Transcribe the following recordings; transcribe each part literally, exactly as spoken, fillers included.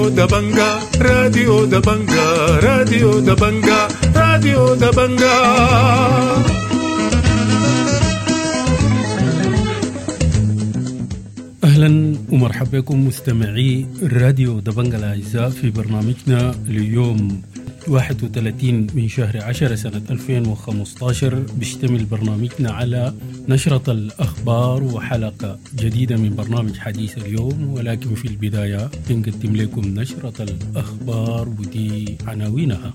راديو دبنجا راديو دبنجا راديو دبنجا راديو دبنجا. أهلا ومرحبا بكم مستمعي راديو دبنجا الأعزاء في برنامجنا اليوم واحد وثلاثين من شهر عشرة سنة ألفين وخمسة عشر. بيشتمل برنامجنا على نشرة الأخبار وحلقة جديدة من برنامج حديث اليوم، ولكن في البداية بنقدم لكم نشرة الأخبار ودي عناوينها.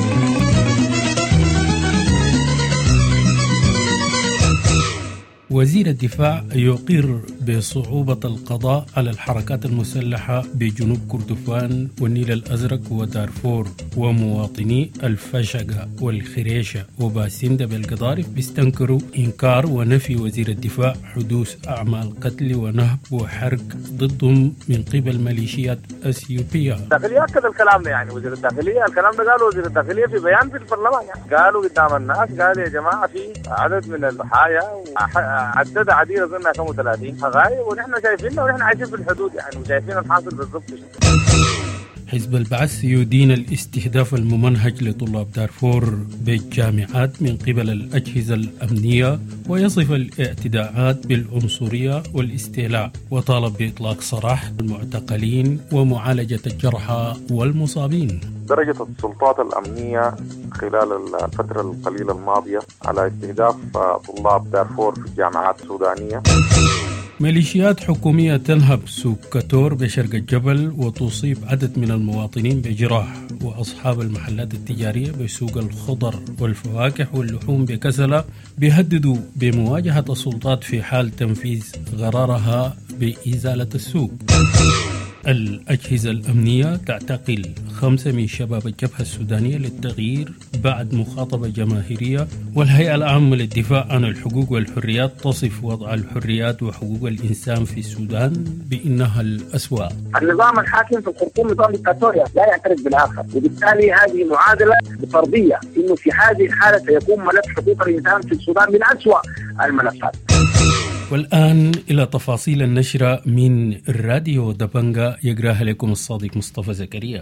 وزير الدفاع يقر بصعوبة القضاء على الحركات المسلحة بجنوب كردفان والنيل الأزرق ودارفور، ومواطني الفشقة والخريشة وباسندة بالقضارف بيستنكروا إنكار ونفي وزير الدفاع حدوث أعمال قتل ونهب وحرق ضدهم من قبل ميليشيات أثيوبية. الداخلية أكد الكلام ده، يعني وزير الداخلية الكلام ده قالوا وزير الداخلية في بيان في البرلمان، يعني قالوا قدام الناس، قالوا يا جماعة في عدد من الضحايا عدد عديد أظنها كم ثلاثين حقائق، ونحن شايفينها ونحن عايشين في الحدود يعني وشايفين الحاصل بالضبط. حزب البعث يدين الاستهداف الممنهج لطلاب دارفور بالجامعات من قبل الأجهزة الأمنية، ويصف الاعتداءات بالعنصرية والاستيلاء، وطالب بإطلاق سراح المعتقلين ومعالجة الجرحى والمصابين. درجة السلطات الأمنية خلال الفترة القليلة الماضية على استهداف طلاب دارفور في الجامعات السودانية. ميليشيات حكومية تنهب سوق كتور بشرق الجبل وتصيب عدد من المواطنين بجراح، وأصحاب المحلات التجارية بسوق الخضر والفواكه واللحوم بكسلة بيهددوا بمواجهة السلطات في حال تنفيذ قرارها بإزالة السوق. الأجهزة الأمنية تعتقل خمسة من شباب الجبهة السودانية للتغيير بعد مخاطبة جماهيرية، والهيئة العامة للدفاع عن الحقوق والحريات تصف وضع الحريات وحقوق الإنسان في السودان بأنها الأسوأ. النظام الحاكم في الخرطوم نظام ديكتاتوريا لا يعترف بالآخر، وبالتالي هذه معادلة بفرضية إنه في هذه الحالة سيكون ملف حقوق الإنسان في السودان من أسوأ الملفات. والآن إلى تفاصيل النشرة من الراديو دبنجا، يقراها لكم الصادق مصطفى زكريا.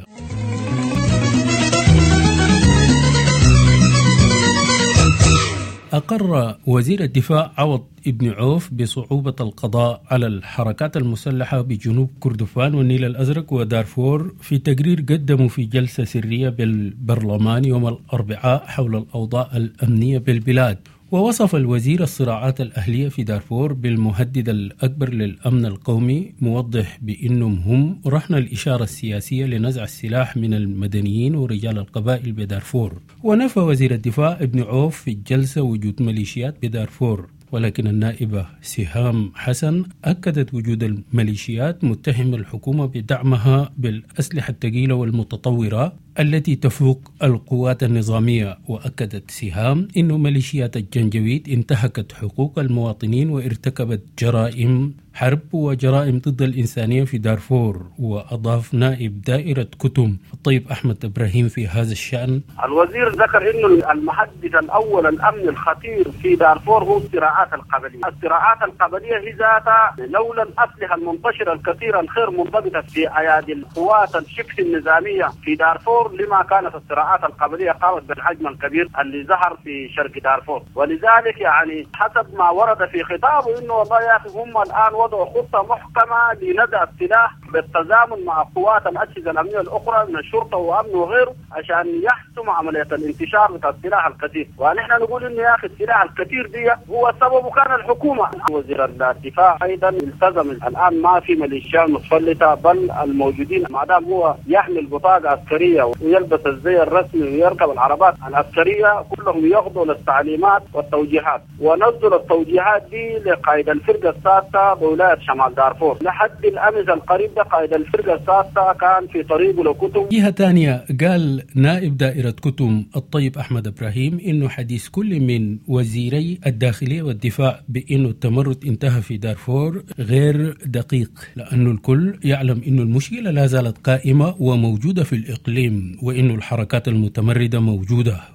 أقر وزير الدفاع عوض ابن عوف بصعوبة القضاء على الحركات المسلحة بجنوب كردفان والنيل الأزرق ودارفور في تقرير قدمه في جلسة سرية بالبرلمان يوم الأربعاء حول الأوضاع الأمنية بالبلاد. ووصف الوزير الصراعات الأهلية في دارفور بالمهدد الأكبر للأمن القومي، موضح بأنهم هم رهن الإشارة السياسية لنزع السلاح من المدنيين ورجال القبائل بدارفور. ونفى وزير الدفاع ابن عوف في الجلسة وجود ميليشيات بدارفور، ولكن النائبة سهام حسن أكدت وجود الميليشيات، متهم الحكومة بدعمها بالأسلحة الثقيلة والمتطورة التي تفوق القوات النظامية. وأكدت سهام أن ميليشيات الجنجويد انتهكت حقوق المواطنين وارتكبت جرائم حرب وجرائم ضد الإنسانية في دارفور. وأضاف نائب دائرة كتم الطيب أحمد إبراهيم في هذا الشأن: الوزير ذكر أنه المحدث الأول الأمن الخطير في دارفور هو الصراعات القبلية. الصراعات القبلية هي ذاتها لولا الأسلحة المنتشرة الكثيرة الخير منضبطة في أيادي القوات الشبه النظامية في دارفور لما كانت الصراعات القبلية قامت بالحجم الكبير اللي ظهر في شرق دارفور. ولذلك يعني حسب ما ورد في خطابه انه والله يا اخي هم الان وضعوا خطة محكمة لندى السلاح بالتزامن مع قوات الأجهزة الأمنية الأخرى من الشرطة وأمن وغيره عشان يحسم عملية الانتشار بتاع السلاح الكثير. ونحن نقول إنه يا أخي السلاح الكثير دي هو السبب كان الحكومة. وزير الدفاع أيضا التزم الآن ما في ميليشيات متسلطة، بل الموجودين ما دام هو يحمل بطاقة عسكرية ويلبس الزي الرسمي ويركب العربات العسكرية كلهم يخضعوا للتعليمات والتوجيهات. ونزل التوجيهات دي لقائد الفرقة السادسة بولاية شمال دارفور. لحد الأمس القريب ده قائد الفرقة السادسة كان في طريقه لكتم. جهة ثانية قال نائب دائرة كتم الطيب أحمد إبراهيم إنه حديث كل من وزيري الداخلية والدفاع بإنه التمرد انتهى في دارفور غير دقيق، لأنه الكل يعلم إنه المشكلة لا زالت قائمة وموجودة في الإقليم، وإنه الحركات المتمردة موجودة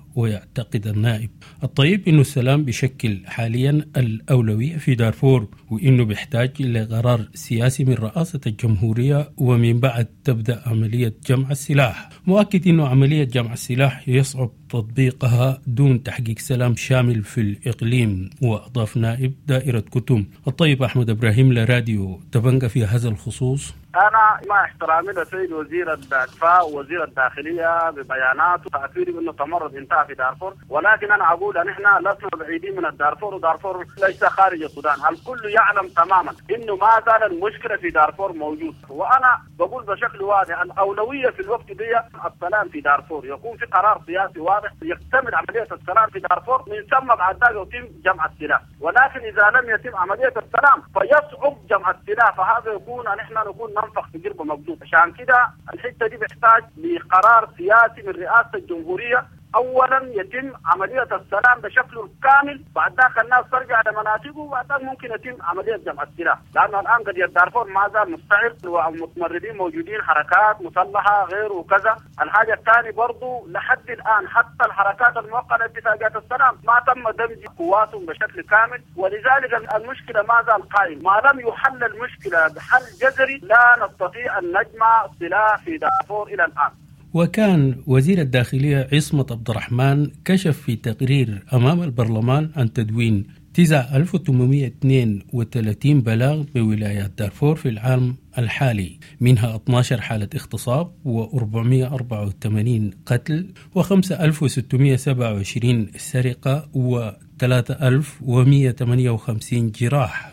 ويعتقد النائب الطيب إنه السلام بشكل حاليا الأولوية في دارفور، وإنه بيحتاج إلى قرار سياسي من رئاسة الجمهورية ومن بعد تبدأ عملية جمع السلاح. مؤكد إنه عملية جمع السلاح يصعب تطبيقها دون تحقيق سلام شامل في الإقليم. وأضاف نائب دائرة كتم الطيب أحمد إبراهيم لراديو دبنجة في هذا الخصوص: أنا مع احترامي لسيد وزير الدفاع ووزير الداخلية ببياناته وتأكيد أنه تمرد انتهى في دارفور، ولكن أنا أقول أن إحنا لسنا بعيدين من الدارفور، ودارفور ليس خارج السودان. الكل يعلم تماما أنه ما زال المشكلة في دارفور موجود، وأنا بقول بشكل واضح الأولوية في الوقت دي السلام في دارفور، يكون في قرار سياسي واضح يكتمل عملية السلام في دارفور، من ثم بعد ذلك يتم جمع السلاح. ولكن إذا لم يتم عملية السلام فيصعب جمع السلاح، فهذا يكون أن إحنا نكون ننفخ في جربة مقدوم. عشان كده الحتة دي بيحتاج لقرار سياسي من رئاسة الجمهورية، أولا يتم عملية السلام بشكله الكامل، بعد ذلك الناس ترجع لمناطقه، وبعد ذلك ممكن يتم عملية جمع السلاح، لأنه الآن قضية دارفور ما زال مستعد والمتمردين موجودين، حركات مسلحة غير وكذا. الحاجة الثانية برضو لحد الآن حتى الحركات الموقعة اتفاقيات السلام ما تم دمج قواتهم بشكل كامل، ولذلك المشكلة ما زال قائم. ما لم يحل المشكلة بحل جذري لا نستطيع أن نجمع سلاح في دارفور إلى الآن. وكان وزير الداخلية عصمت عبد الرحمن كشف في تقرير أمام البرلمان عن تدوين تسعة آلاف وثمانمائة واثنين وثلاثين بلاغ بولايات دارفور في العام الحالي، منها اثنتي عشرة حالة اغتصاب وأربعمائة وأربعة وثمانين قتل وخمسة آلاف وستمائة وسبعة وعشرين سرقة وثلاثة آلاف ومائة وثمانية وخمسين جراح.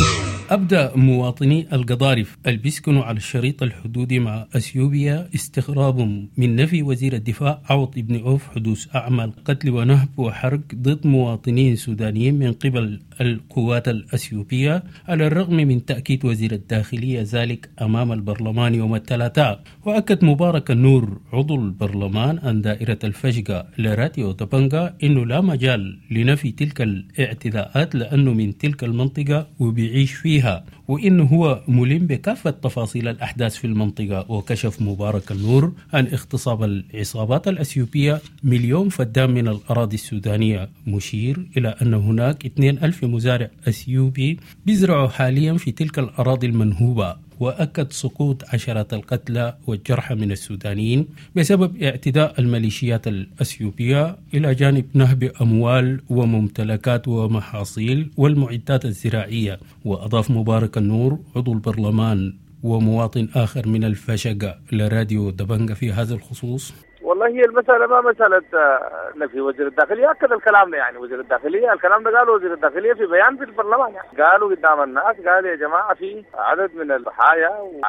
أبدأ مواطني القضارف اللي بيسكنوا على الشريط الحدودي مع أثيوبيا استغرابهم من نفي وزير الدفاع عوض ابن عوف حدوث أعمال قتل ونهب وحرق ضد مواطنين سودانيين من قبل القوات الأثيوبية، على الرغم من تأكيد وزير الداخلية ذلك أمام البرلمان يوم الثلاثاء. وأكد مبارك النور عضو البرلمان عن دائرة الفشقة لراديو دبنجة إنه لا مجال لنفي تلك الاعتداءات لأنه من تلك المنطقة وبيعيش فيها، وإنه هو ملم بكافة تفاصيل الأحداث في المنطقة. وكشف مبارك النور عن اغتصاب العصابات الأثيوبية مليون فدان من الأراضي السودانية، مشير إلى أن هناك اثنين ألف مزارع أثيوبي بيزرعوا حاليا في تلك الأراضي المنهوبة. وأكد سقوط عشرات القتلى والجرحى من السودانيين بسبب اعتداء الميليشيات الأثيوبية، إلى جانب نهب أموال وممتلكات ومحاصيل والمعدات الزراعية. وأضاف مبارك النور عضو البرلمان ومواطن آخر من الفشقة لراديو دبنجة في هذا الخصوص: والله هي المسألة ما مسألة نفي وزير الداخلية، أكد الكلام ده. يعني وزير الداخلية الكلام ده قاله وزير الداخلية في بيان في البرلمان، يعني قالوا قدام الناس، قال يا جماعة في عدد من الضحايا،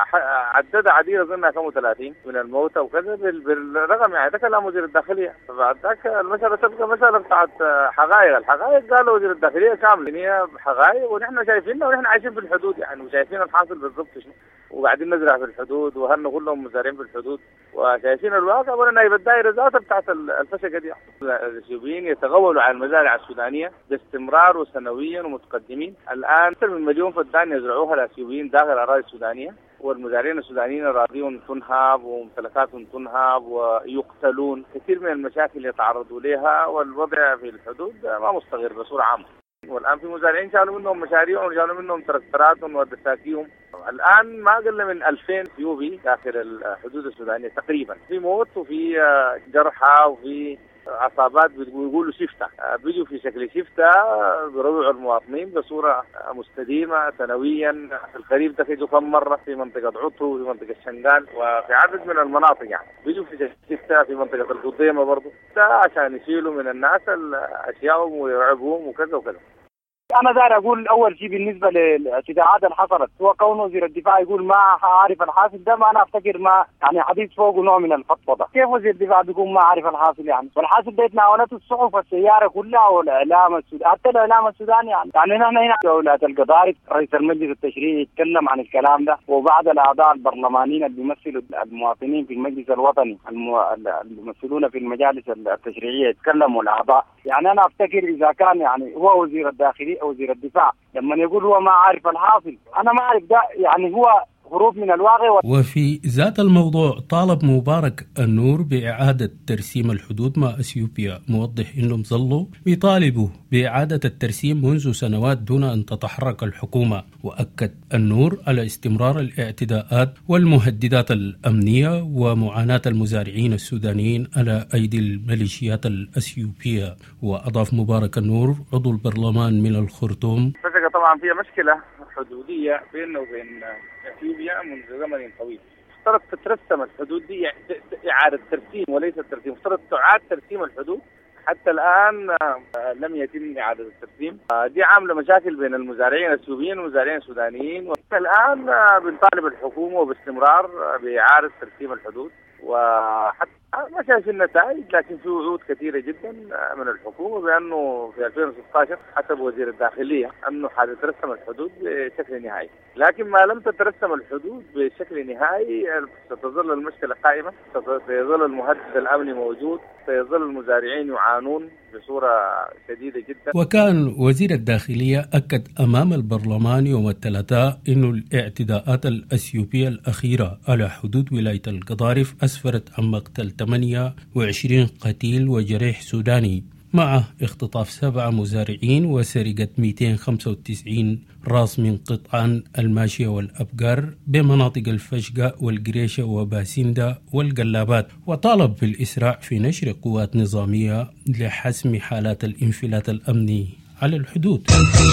وعدد عديد أظنها كم ثلاثين من الموتى وكذا بالرقم، يعني ده كلام وزير الداخلية. فبعد ذاك المسألة تبقى مسألة بتاعت حقائق. الحقائق قالوا وزير الداخلية كاملة، هي حقائق ونحن شايفينها ونحن عايشين في الحدود، يعني وشايفين الحاصل بالضبط شنو، وقاعدين نزرع في الحدود، وهلنا كلهم مزارعين في الحدود وشايفين الواقع. وانا نايب الدائرة ذاتها بتاعت الفشقة دي، الاثيوبيين يتغولوا على المزارع السودانية باستمرار وسنويا ومتقدمين. الآن أكثر من مليون فدان يزرعوها الاثيوبيين داخل الأراضي السودانية، والمزارعين السودانيين أراضيهم تنهب وممتلكاتهم تنهب ويقتلون. كثير من المشاكل يتعرضوا لها، والوضع في الحدود ما مستقر بصورة عامة. والآن في مزارعين شالوا منهم مشاريعهم وشالوا منهم تراكتراتهم ودساتيهم. الآن ما أقل من ألفين اثيوبي داخل الحدود السودانية تقريبا، في موت وفي جرحى وفي عصابات بيقولوا شفتة، بيجوا في شكل شفتة بيروعوا المواطنين بصورة مستديمة سنويا. في الخريف ده كيجوا كم مرة في منطقة عطو وفي منطقة شنغال وفي عدد من المناطق، يعني بيجوا في شكل شفتة في منطقة القضيمة برضو، ده عشان يشيلوا من الناس أشياءهم ويرعبوهم وكذا وكذا. أنا داير أقول أول شيء بالنسبة للاعتداءات اللي حصلت، هو كون وزير الدفاع يقول ما عارف الحاصل، ده ما أنا أفتكر ما يعني حديث فوق نوع من الفضفضة. كيف وزير الدفاع بيقول ما عارف الحاصل يعني؟ والحاصل ده تناولته الصحف والسيارة كلها والإعلام السوداني، حتى الإعلام السوداني يعني. يعني نحن هنا دولة القضارف رئيس المجلس التشريعي يتكلم عن الكلام ده، وبعض الأعضاء البرلمانيين اللي بيمثلوا المواطنين في المجلس الوطني المو... اللي بيمثلون في المجالس التشريعية يتكلموا الأعضاء. يعني أنا أفتكر إذا كان يعني هو وزير الداخلية أو وزير الدفاع لما يقول هو ما عارف الحاصل، أنا ما أعرف ده يعني هو هروب من الواقع. وفي ذات الموضوع طالب مبارك النور بإعادة ترسيم الحدود مع أثيوبيا، موضح أنهم ظلوا بيطالبوا بإعادة الترسيم منذ سنوات دون أن تتحرك الحكومة. وأكد النور على استمرار الاعتداءات والمهددات الأمنية ومعاناة المزارعين السودانيين على أيدي الميليشيات الأثيوبية. وأضاف مبارك النور عضو البرلمان من الخرطوم: طبعا فيها مشكلة حدودية بيننا وبين اثيوبيا منذ زمن طويل. افترض تترسم الحدود دي إعادة ترسيم وليس الترسيم، افترض تعاد ترسيم الحدود. حتى الآن لم يتم إعادة الترسيم. دي عاملة مشاكل بين المزارعين الأثيوبيين والمزارعين السودانيين. الآن بنطالب الحكومة باستمرار بإعادة ترسيم الحدود، وحتى ما شايف النتائج، لكن في وعود كثيرة جدا من الحكومة بأنه في ألفين وستة عشر حسب وزير الداخلية أنه حتترسم الحدود بشكل نهائي. لكن ما لم تترسم الحدود بشكل نهائي ستظل المشكلة قائمة، سيظل المهدد الأمني موجود، سيظل المزارعين يعانون بصورة شديدة جدا. وكان وزير الداخلية أكد أمام البرلمان يوم الثلاثاء أن الاعتداءات الأثيوبية الأخيرة على حدود ولاية القضارف أسفرت عن مقتل ثمانية وعشرين قتيل وجريح سوداني، مع اختطاف سبعة مزارعين وسرقة مئتين وخمسة وتسعين راس من قطعان الماشية والأبقار بمناطق الفشقة والقريشة وباسندا والقلابات. وطالب بالإسراع في نشر قوات نظامية لحسم حالات الانفلات الأمني على الحدود.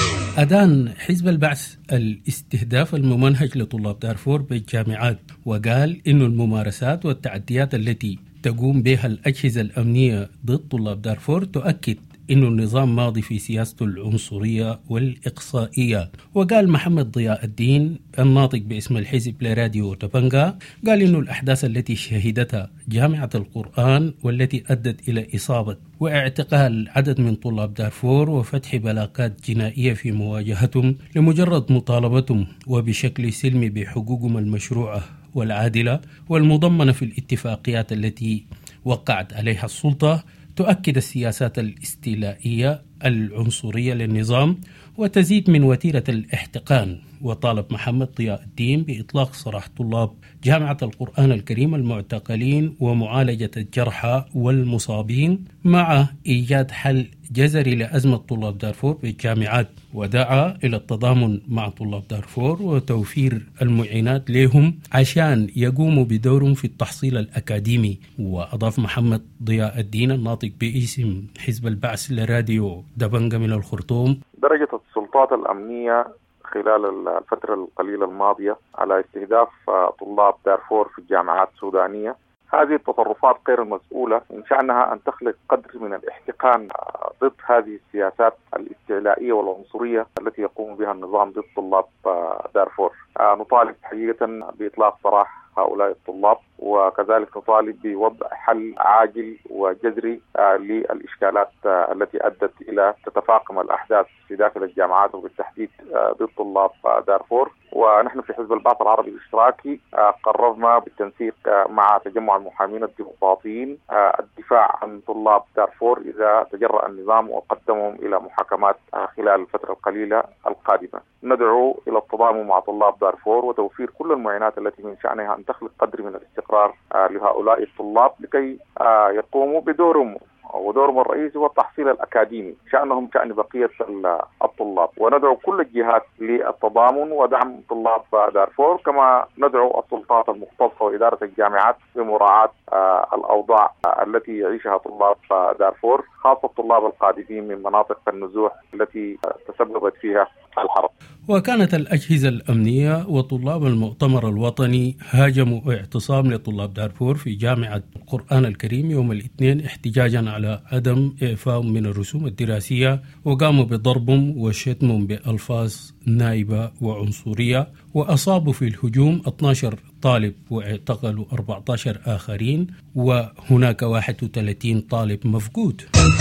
أدان حزب البعث الاستهداف الممنهج لطلاب دارفور بالجامعات، وقال إن الممارسات والتعديات التي تقوم بها الأجهزة الأمنية ضد طلاب دارفور تؤكد إنه النظام ماضي في سياسته العنصرية والإقصائية. وقال محمد ضياء الدين الناطق باسم الحزب لراديو تبنغا، قال إنه الأحداث التي شهدتها جامعة القرآن والتي أدت إلى إصابة واعتقال عدد من طلاب دارفور وفتح بلاغات جنائية في مواجهتهم لمجرد مطالبتهم وبشكل سلمي بحقوقهم المشروعة والعادلة والمضمنة في الاتفاقيات التي وقعت عليها السلطة، تؤكد السياسات الاستيلائية العنصرية للنظام وتزيد من وتيرة الاحتقان. وطالب محمد ضياء الدين بإطلاق سراح طلاب جامعة القرآن الكريم المعتقلين ومعالجة الجرحى والمصابين مع إيجاد حل جذري لأزمة طلاب دارفور بالجامعات. ودعا إلى التضامن مع طلاب دارفور وتوفير المعينات لهم عشان يقوموا بدورهم في التحصيل الأكاديمي. وأضاف محمد ضياء الدين الناطق باسم حزب البعث لراديو دبنغا من الخرطوم: درجة السلطات الأمنية خلال الفترة القليلة الماضية على استهداف طلاب دارفور في الجامعات السودانية، هذه التصرفات غير المسؤولة إن شأنها أن تخلق قدر من الاحتقان ضد هذه السياسات الاستعلائية والعنصرية التي يقوم بها النظام ضد طلاب دارفور. نطالب حقيقة بإطلاق سراح هؤلاء الطلاب، وكذلك نطالب بوضع حل عاجل وجذري للإشكالات التي أدت إلى تتفاقم الأحداث في داخل الجامعات وبالتحديد ضد طلاب دارفور. ونحن في حزب البعث العربي الاشتراكي قررنا بالتنسيق مع تجمع المحامين الديمقراطيين الدفاع عن طلاب دارفور إذا تجرأ النظام وقدمهم إلى محاكمات خلال الفترة القليلة القادمة. ندعو إلى التضامن مع طلاب دارفور وتوفير كل المعينات التي من شأنها أن تخلق قدر من الاستقرار لهؤلاء الطلاب لكي يقوموا بدورهم، ودورهم الرئيسي هو التحصيل الأكاديمي، شأنهم شأن بقية الطلاب. وندعو كل الجهات للتضامن ودعم طلاب دارفور، كما ندعو السلطات المختصة وإدارة الجامعات بمراعاة الأوضاع التي يعيشها طلاب دارفور، خاصة الطلاب القادمين من مناطق النزوح التي تسببت فيها الحرب. وكانت الأجهزة الأمنية وطلاب المؤتمر الوطني هاجموا اعتصام لطلاب دارفور في جامعة القرآن الكريم يوم الاثنين احتجاجا على عدم إعفائهم من الرسوم الدراسية، وقاموا بضربهم وشتمهم بألفاظ نائبة وعنصرية، وأصابوا في الهجوم اثني عشر طالب واعتقلوا أربعة عشر آخرين، وهناك واحد وثلاثين طالب مفقود.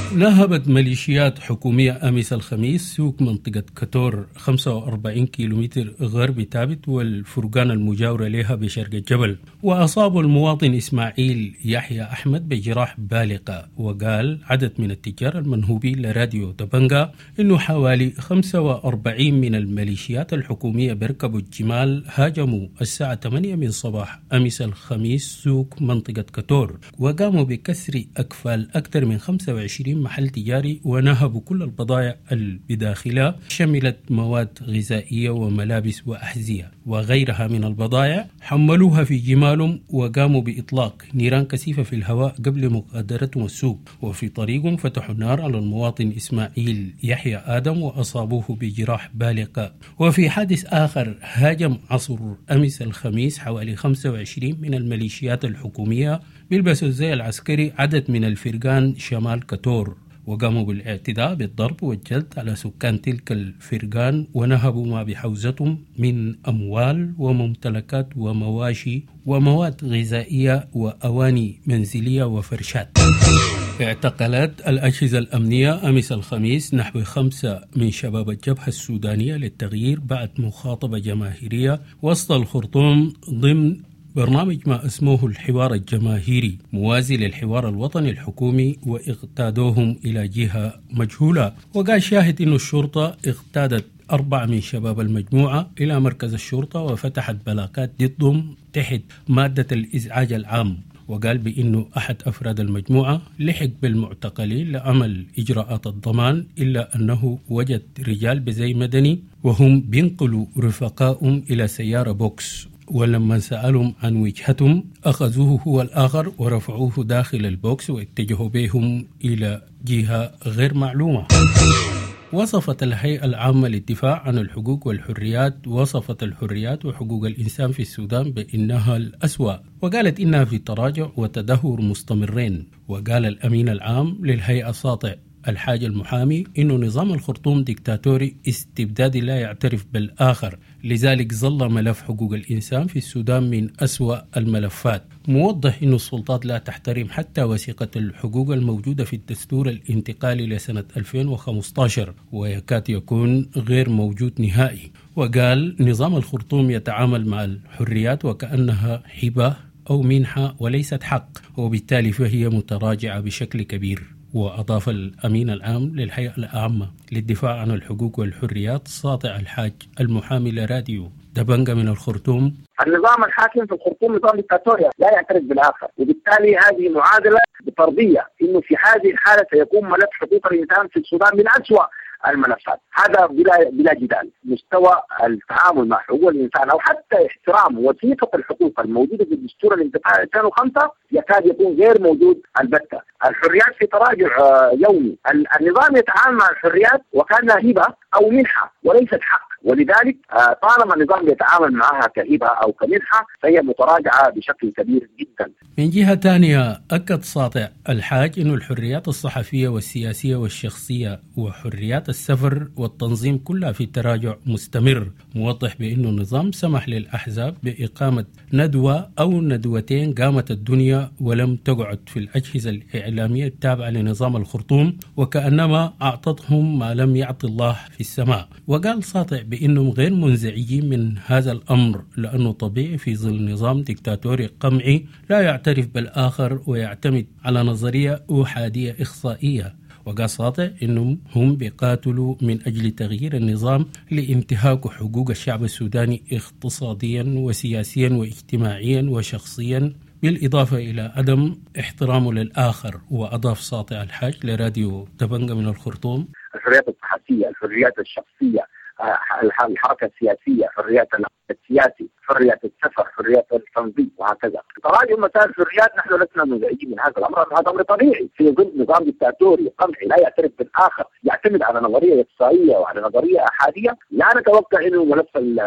نهبت ميليشيات حكومية أمس الخميس سوق منطقة كتور خمسة وأربعين كيلومتر غرب تابت والفرقان المجاورة لها بشرق الجبل، وأصابوا المواطن إسماعيل يحيى أحمد بجراح بالغة. وقال عدد من التجار المنهوبين لراديو دبنجا إنه حوالي خمسة وأربعين من الميليشيات الحكومية بيركبوا الجمال هاجموا الساعة ثمانية من صباح أمس الخميس سوق منطقة كتور، وقاموا بكسر أكفال أكثر من خمسة وعشرين محل تجاري، ونهبوا كل البضائع بداخلها شملت مواد غذائية وملابس وأحذية وغيرها من البضائع، حملوها في جمالهم وقاموا بإطلاق نيران كثيفة في الهواء قبل مغادرتهم السوق. وفي طريقهم فتحوا النار على المواطن إسماعيل يحيى آدم وأصابوه بجراح بالغة. وفي حادث آخر هاجم عصر أمس الخميس حوالي خمسة وعشرين من الميليشيات الحكومية بيلبسوا الزي العسكري عدد من الفرقان شمال كتور، وقاموا بالاعتداء بالضرب والجلد على سكان تلك الفرقان، ونهبوا ما بحوزتهم من أموال وممتلكات ومواشي ومواد غذائية وأواني منزلية وفرشات. اعتقلت الأجهزة الأمنية أمس الخميس نحو خمسة من شباب الجبهة السودانية للتغيير بعد مخاطبة جماهيرية وسط الخرطوم ضمن برنامج ما اسمه الحوار الجماهيري موازي للحوار الوطني الحكومي، واغتادوهم إلى جهة مجهولة. وقال شاهد إنه الشرطة اغتادت أربعة من شباب المجموعة إلى مركز الشرطة وفتحت بلاغات ضدهم تحت مادة الإزعاج العام. وقال بأنه أحد أفراد المجموعة لحق بالمعتقلين لعمل إجراءات الضمان، إلا أنه وجد رجال بزي مدني وهم بينقلوا رفقائهم إلى سيارة بوكس، ولما سألهم عن وجهتهم أخذوه هو الآخر ورفعوه داخل البوكس واتجهوا بهم إلى جهة غير معلومة. وصفت الهيئة العامة للدفاع عن الحقوق والحريات وصفت الحريات وحقوق الإنسان في السودان بأنها الأسوأ، وقالت إنها في تراجع وتدهور مستمرين. وقال الأمين العام للهيئة ساطع الحاج المحامي إنه نظام الخرطوم ديكتاتوري استبدادي لا يعترف بالآخر، لذلك ظل ملف حقوق الإنسان في السودان من أسوأ الملفات، موضح إنه السلطات لا تحترم حتى وثيقة الحقوق الموجودة في الدستور الانتقالي لسنة ألفين وخمسة عشر ويكاد يكون غير موجود نهائي. وقال نظام الخرطوم يتعامل مع الحريات وكأنها هبة أو منحة وليست حق، وبالتالي فهي متراجعة بشكل كبير. وأضاف الأمين العام للهيئة العامة للدفاع عن الحقوق والحريات ساطع الحاج المحامي لراديو دبنجا من الخرطوم: النظام الحاكم في الخرطوم نظام ديكتاتوري لا يعترف بالآخر، وبالتالي هذه معادلة بطردية إنه في هذه الحالة سيكون ملف حقوق الإنسان في السودان من أسوأ الملفات. هذا بلا بلا جدال. مستوى التعامل مع حقوق الإنسان أو حتى احترام وثيقة الحقوق الموجودة في الدستور الانتقالي ألفين وخمسة يكاد يكون غير موجود البتة. الحريات في تراجع يومي. النظام يتعامل مع الحريات وكأنها هبة أو منحة وليست حق، ولذلك طالما النظام يتعامل معها كهبة أو كمنحة فهي متراجعة بشكل كبير جدا. من جهة ثانية أكد ساطع الحاج أن الحريات الصحفية والسياسية والشخصية وحريات السفر والتنظيم كلها في تراجع مستمر، موضح بأن النظام سمح للأحزاب بإقامة ندوة أو ندوتين قامت الدنيا ولم تقعد في الأجهزة الإعلامية التابعة لنظام الخرطوم، وكأنما أعطتهم ما لم يعطي الله في السماء. وقال ساطع بأنهم غير منزعجين من هذا الأمر لأنه طبيعي في ظل نظام ديكتاتوري قمعي لا يعترف بالآخر ويعتمد على نظرية أحادية إخصائية. وقال ساطع أنهم هم بيقاتلوا من أجل تغيير النظام لانتهاك حقوق الشعب السوداني اقتصاديا وسياسيا واجتماعيا وشخصيا، بالإضافة إلى عدم احترامه للآخر. وأضاف ساطع الحاج لراديو دبنجا من الخرطوم: الحريات الصحفية، الحريات الشخصية، الحركة السياسية، حريات السياسي، حرية السفر، حرية التنظيم، وهكذا. تراجع مسائل الحريات نحن لسنا منزعجين من هذا الأمر، هذا أمر طبيعي في ظل نظام ديكتاتوري قمعي لا يعترف بالآخر، يعتمد على نظرية إقصائية وعلى نظرية أحادية. لا نتوقع إنه ملف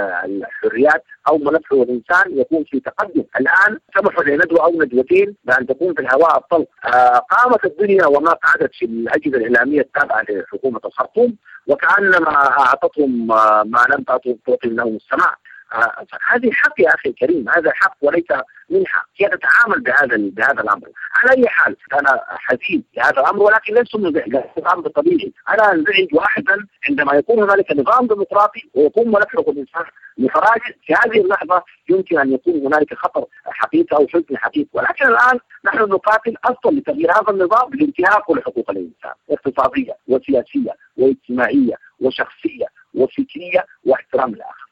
الحريات أو ملف الإنسان يكون في تقدم. الآن سمحوا لندوة أو ندوتين بأن تكون في الهواء الطلق. آه قامت الدنيا وما قعدت في الأجهزة الإعلامية التابعة لحكومة الخرطوم وكأنما أعطتهم ما لم تعطي لهم السماء. هذه حق يا أخي الكريم، هذا حق وليس منحة. هي تتعامل بهذا بهذا الأمر. على أي حال أنا حديث بهذا الأمر، ولكن ليس منزعج، الأمر طبيعي. أنا أنزعج واحدا عندما يكون هنالك نظام ديمقراطي ويكون ملفق الإنسان لفراغ. في هذه اللحظة يمكن أن يكون هنالك خطر حقيقي أو حزن حقيقي، ولكن الآن نحن نقاتل أصلا لتغيير هذا النظام لانتهاك لحقوق الإنسان اقتصادية وسياسية واجتماعية وشخصية وفكرية واحترام الآخر.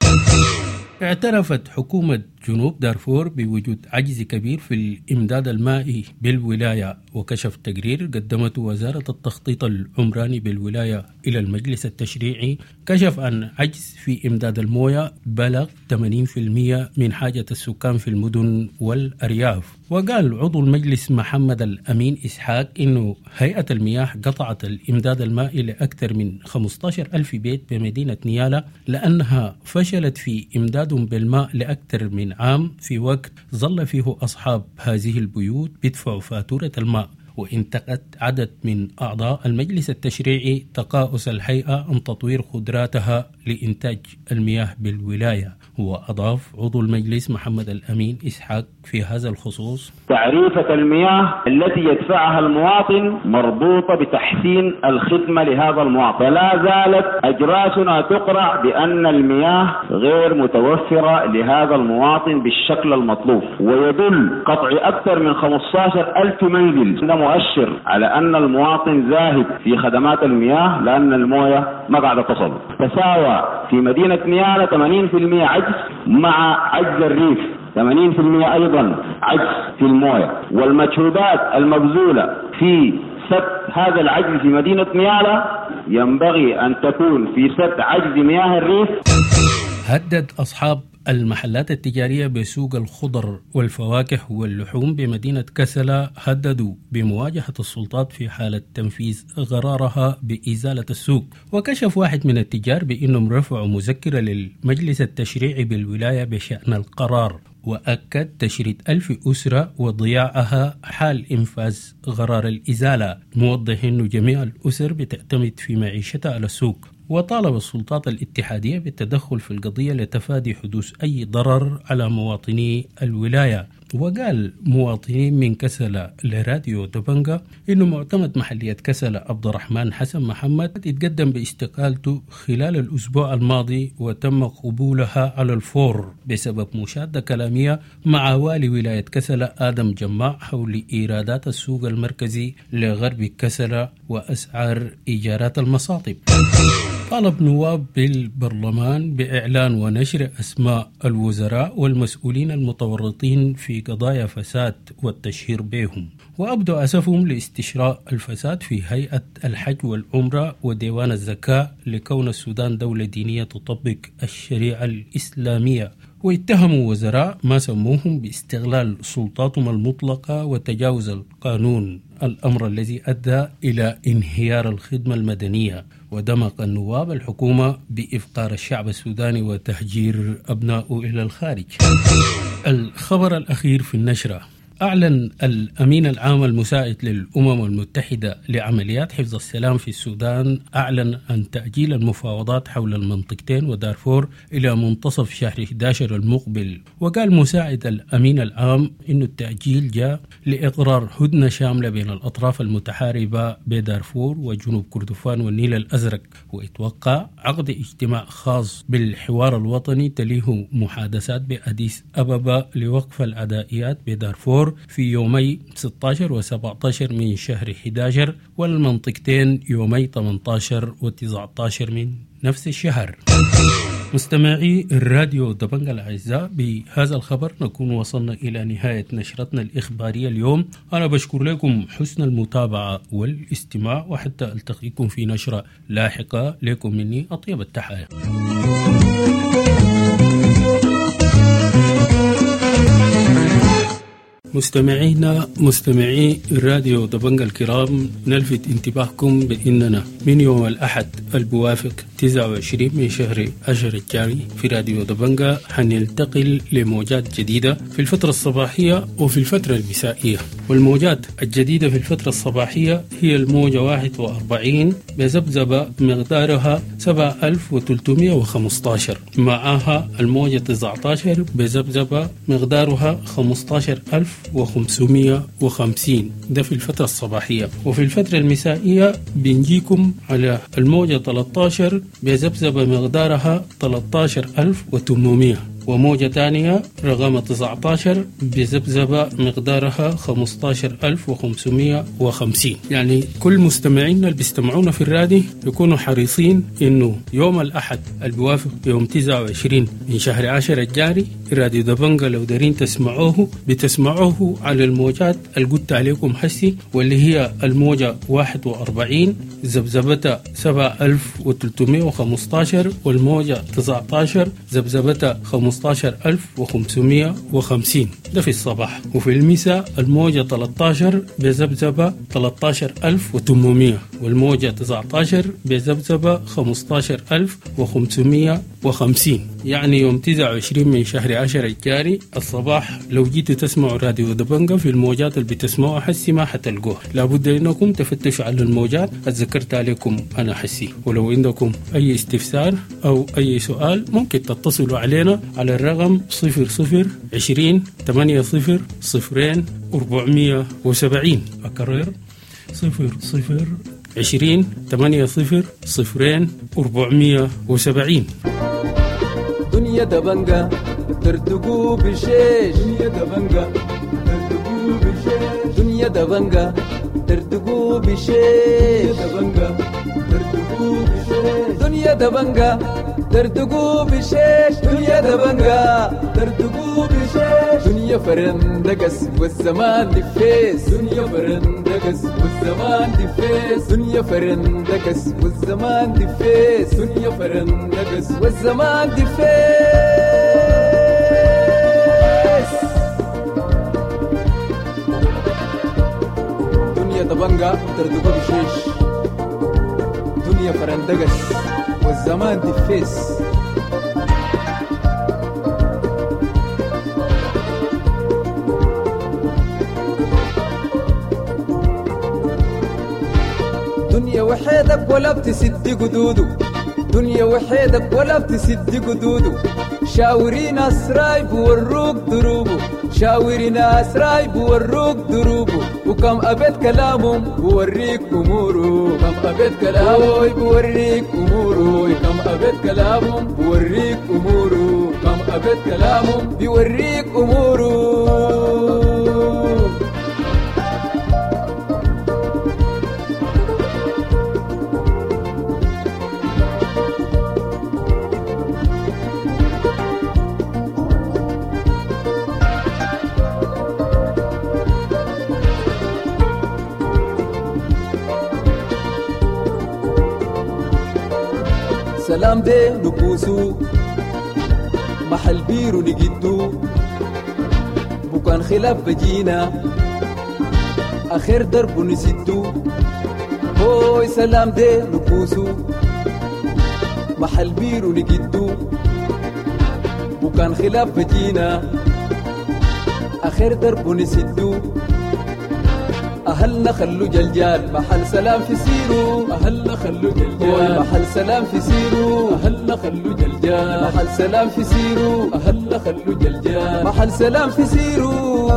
اعترفت حكومة جنوب دارفور بوجود عجز كبير في الإمداد المائي بالولاية، وكشف تقرير قدمته وزارة التخطيط العمراني بالولاية إلى المجلس التشريعي كشف عن عجز في إمداد الموية بلغ ثمانين بالمئة من حاجة السكان في المدن والأرياف. وقال عضو المجلس محمد الأمين إسحاق إنه هيئة المياه قطعت الإمداد المائي لأكثر من خمسة عشر ألف بيت بمدينة نيالا لأنها فشلت في إمدادهم بالماء لأكثر من عام، في وقت ظل فيه أصحاب هذه البيوت بيدفعوا فاتورة الماء. وانتقد عدد من أعضاء المجلس التشريعي تقاعس الهيئة عن تطوير قدراتها لإنتاج المياه بالولاية. وأضاف عضو المجلس محمد الأمين إسحاق في هذا الخصوص: تعريفة المياه التي يدفعها المواطن مربوطة بتحسين الخدمة لهذا المواطن، فلا زالت أجراسنا تقرع بأن المياه غير متوفرة لهذا المواطن بالشكل المطلوب، ويدل قطع أكثر من خمسة عشر ألف منزل ده مؤشر على أن المواطن زاهد في خدمات المياه لأن الموية ما قاعدة تصل. تساوى في مدينة نيالا ثمانين بالمئة عجز مع عجز الريف، ثمانين بالمئة أيضا عجز في الموية، والمجهودات المبذولة في سد هذا العجز في مدينة نيالا ينبغي أن تكون في سد عجز مياه الريف. هدد أصحاب المحلات التجارية بسوق الخضر والفواكه واللحوم بمدينة كسلة هددوا بمواجهة السلطات في حالة تنفيذ قرارها بإزالة السوق. وكشف واحد من التجار بأنهم رفعوا مذكرة للمجلس التشريعي بالولاية بشأن القرار، وأكد تشريد ألف أسرة وضياعها حال إنفاذ قرار الإزالة، موضح أن جميع الأسر بتعتمد في معيشتها على السوق. وطالب السلطات الاتحادية بالتدخل في القضية لتفادي حدوث أي ضرر على مواطني الولاية. وقال مواطنين من كسلة لراديو دبنجا إنه معتمد محلية كسلة عبد الرحمن حسن محمد اتقدم باستقالته خلال الأسبوع الماضي، وتم قبولها على الفور بسبب مشادة كلامية مع والي ولاية كسلة آدم جماع حول إيرادات السوق المركزي لغرب كسلة وأسعار إيجارات المصاطب. طالب نواب بالبرلمان بإعلان ونشر أسماء الوزراء والمسؤولين المتورطين في قضايا فساد والتشهير بهم، وأبدوا أسفهم لاستشراء الفساد في هيئة الحج والعمرة وديوان الزكاة لكون السودان دولة دينية تطبق الشريعة الإسلامية. واتهموا وزراء ما سموهم باستغلال سلطاتهم المطلقة وتجاوز القانون، الأمر الذي أدى إلى انهيار الخدمة المدنية. ودمق النواب الحكومة بإفقار الشعب السوداني وتهجير أبنائه إلى الخارج. الخبر الأخير في النشرة: أعلن الأمين العام المساعد للأمم المتحدة لعمليات حفظ السلام في السودان أعلن عن تأجيل المفاوضات حول المنطقتين ودارفور إلى منتصف شهر أحد عشر المقبل. وقال مساعد الأمين العام إنه التأجيل جاء لإقرار هدنة شاملة بين الأطراف المتحاربة بدارفور وجنوب كردفان والنيل الأزرق، ويتوقع عقد اجتماع خاص بالحوار الوطني تليه محادثات بأديس أبابا لوقف العدائيات بدارفور في يومي ستة عشر و سبعة عشر من شهر أحد عشر، والمنطقتين يومي ثمانية عشر و تسعة عشر من نفس الشهر. مستمعي الراديو دبنجا الأعزاء، بهذا الخبر نكون وصلنا إلى نهاية نشرتنا الإخبارية اليوم. أنا بشكر لكم حسن المتابعة والاستماع، وحتى ألتقيكم في نشرة لاحقة. لكم مني أطيب التحايا. مستمعينا مستمعي الراديو دبنجا الكرام، نلفت انتباهكم بأننا من يوم الأحد البوافق تسعة وعشرين من شهر عشر الجاري في راديو دبنجا حنلتقل لموجات جديدة في الفترة الصباحية وفي الفترة المسائية. والموجات الجديدة في الفترة الصباحية هي الموجة واحد وأربعين بذبذبة مقدارها سبعة آلاف وثلاثمائة وخمسة عشر، معها الموجة تسعة عشر بذبذبة مقدارها خمسة عشر ألف وخمسمائة وخمسين. ده في الفترة الصباحية. وفي الفترة المسائية بنجيكم على الموجة ثلاثة عشر بذبذبة مقدارها ثلاثة عشر ألف وثمانمائة، وموجة ثانية رقم تسعة عشر بذبذبة مقدارها خمسة عشر ألف وخمسمائة وخمسين. يعني كل مستمعينا اللي بيستمعونا في الراديو يكونوا حريصين إنه يوم الأحد اللي بيوافق يوم تسعة وعشرين من شهر عشر الجاري راديو دبنجا لو دارين تسمعوه بتسمعوه على الموجات اللي قلت عليكم حسي، واللي هي الموجة واحد وأربعين ذبذبتها سبعة آلاف وثلاثمائة وخمسة عشر، والموجة تسعة عشر ذبذبتها خمسة عشر ألف وخمسمائة وخمسين. ده في الصباح. وفي المساء الموجة ثلاثة عشر بذبذبة ثلاثة عشر ألف وثمانمائة، والموجة تسعة عشر بذبذبة خمسة عشر ألف وخمسمائة وخمسين. يعني يوم تسعة وعشرين من شهر عشر الجاري الصباح لو جيتوا تسمعوا راديو دبنجا في الموجات اللي بتسمعوها حسي ما حتلقوها، لابد انكم تفتشوا على الموجات ذكرت عليكم انا حسي. ولو عندكم اي استفسار او اي سؤال ممكن تتصلوا علينا على الرقم صفر صفر عشرين ثمانية صفر صفرين أربعمائة وسبعين. أكرر صفر صفر عشرين ثمانية صفر صفرين أربعمائة وسبعين. دنيا دبنجا ترتقو بشيش، دنيا دبنجا ترتقو بشيش، دنيا دبنجا ترتقو بشيش، دبنجا ترتقو بشيش، دنيا دبنجا ترتقو بشيش، دنيا دبنجا ترتقو بشيش، دنيا فرندقس والزمان دفيس، دنيا فرندقس والزمان دفيس، دنيا فرندقس والزمان دفيس، دنيا فرندقس والزمان دفيس. دنيا دبنجا ترتقو بشيش، دنيا فرندقس والزمان دفيس. دنيا وحيدك ولا بتسد قدودو، دنيا وحيدك ولا بتسد قدودو، شاورين أسراي بوروك دروبو، شاورين أسراي بوروك دروبو، وكم أبد كلامهم بوريك أمورو، كم أبد كلامهم بوريك أمورو، كم أبد كلامهم بوريك أمورو، كم أبد كلامهم بوريك أمورو. سلام دي نبوسو محل بيرو نجدو، بكان خلاف بجينا آخر درب نسدو. هوي سلام دي نبوسو محل بيرو نجدو، بكان خلاف بجينا آخر درب نسدو. أهلنا خلو جلجال محل سلام في سيرو، أهلنا خلو جلجال محل سلام في سيرو، أهلنا خلو جلجال محل سلام في سيرو، أهلنا خلو جلجال محل سلام في سيرو.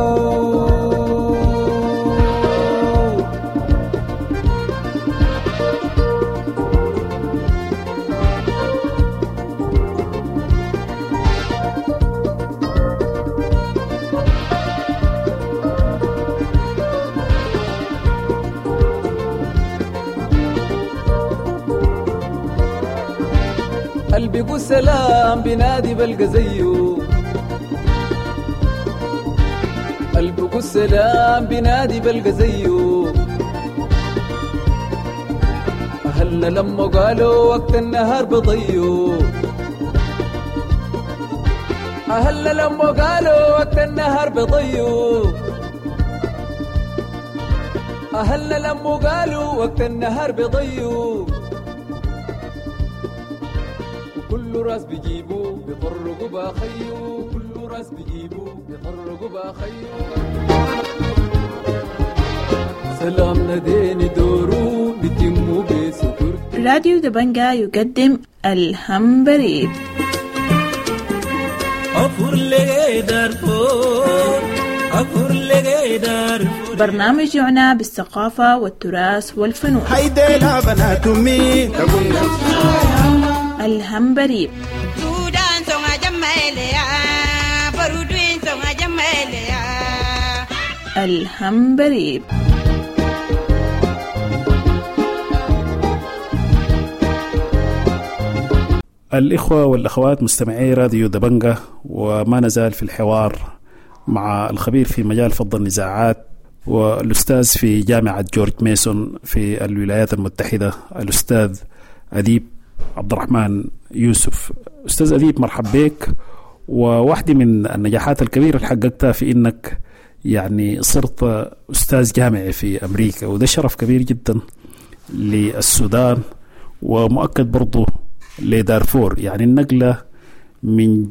قلبي قول سلام بنادي بلقى زيه، قلبي قول سلام بنادي بلقى زيه. أهلنا لما قالوا وقت النهار بضيو، أهلنا لما قالوا وقت النهار بضيو، أهلنا لما قالوا وقت النهار بضيو. كل راس بيجيبوا بيطرقوا باخيو كل راس بيجيبوا بيطرقوا باخيو سلامنا ديني دورو بيتموا بسكر. راديو دبنجا يقدم الهم بريد. برنامج يعنى بالثقافة والتراث والفنون. الهم بريد. الهم بريد. الإخوة والأخوات مستمعي راديو دبنجة، وما نزال في الحوار مع الخبير في مجال فض النزاعات والأستاذ في جامعة جورج ميسون في الولايات المتحدة، الأستاذ أديب عبد الرحمن يوسف. أستاذ أديب، مرحب بك. وواحدة من النجاحات الكبيرة اللي حققتها في إنك يعني صرت أستاذ جامعي في أمريكا، وده شرف كبير جدا للسودان، ومؤكد برضو لدارفور. يعني النقلة من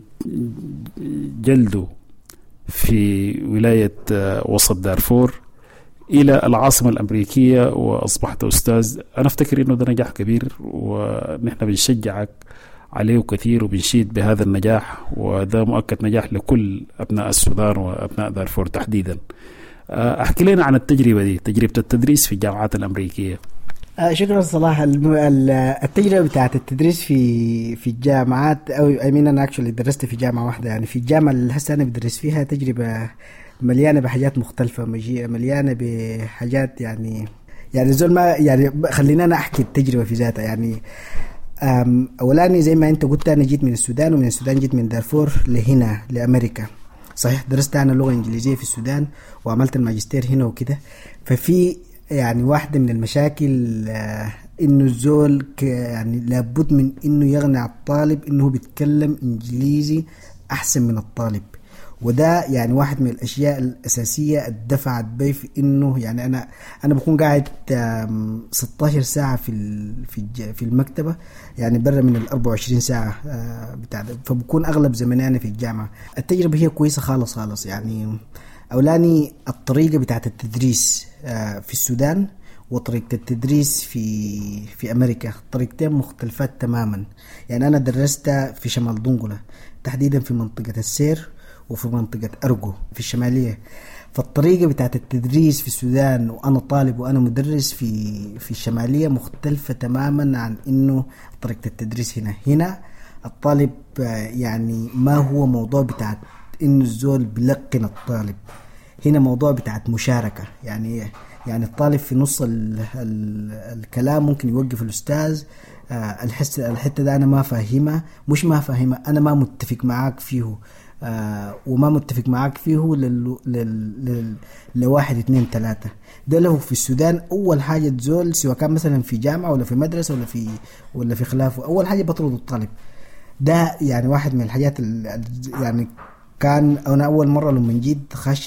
جلده في ولاية وسط دارفور إلى العاصمة الأمريكية وأصبحت أستاذ، أنا أفتكر إنه ده نجاح كبير، ونحن بنشجعك عليه كثير وبنشيد بهذا النجاح، وده مؤكد نجاح لكل أبناء السودان وأبناء دارفور تحديدا. أحكي لنا عن التجربة دي، تجربة التدريس في الجامعات الأمريكية. آه شكرا صلاح. التجربة بتاعت التدريس في في الجامعات، أو أمين أنا أكشولي درست في جامعة واحدة، يعني في الجامعة اللي هسه أنا بدرس فيها تجربة مليانة بحاجات مختلفة، مليانة بحاجات يعني يعني زول ما يعني خلينا أنا أحكي التجربة في ذاتها. يعني أولاني زي ما أنت قلت، أنا جيت من السودان، ومن السودان جيت من دارفور لهنا لأمريكا. صحيح درست أنا لغة إنجليزية في السودان وعملت الماجستير هنا وكده. ففي يعني واحدة من المشاكل آه إنه الزول يعني لابد من إنه يغني الطالب إنه بيتكلم إنجليزي أحسن من الطالب، وده يعني واحد من الأشياء الأساسية الدفعت بي في إنه يعني أنا أنا بكون قاعد ستة عشر ساعة في في في المكتبة، يعني برا من الأربعة وعشرين ساعة آه بتاع، فبكون أغلب زمني أنا في الجامعة. التجربة هي كويسة خالص خالص. يعني أولاني الطريقة بتاعت التدريس في السودان وطريقة التدريس في في أمريكا طريقتين مختلفات تماما. يعني أنا درست في شمال دنقلة، تحديدا في منطقة السير وفي منطقة أرجو في الشمالية. فالطريقة بتاعت التدريس في السودان وأنا طالب وأنا مدرس في في الشمالية مختلفة تماما عن إنه طريقة التدريس هنا. هنا الطالب يعني ما هو موضوع بتاعت إنه الزول بلقن الطالب، هنا موضوع بتاعت مشاركة. يعني يعني الطالب في نص ال ال الكلام ممكن يوقف الأستاذ، آه الحس الحتة ده أنا ما فاهمها، مش ما فاهمها، أنا ما متفق معاك فيه، آه وما متفق معاك فيه لل لل لواحد اثنين ثلاثة. ده له في السودان أول حاجة تزول، سواء كان مثلا في جامعة ولا في مدرسة ولا في ولا في خلافه، أول حاجة بطرد الطالب. ده يعني واحد من الحاجات يعني كان أنا أول مرة لما جيت خش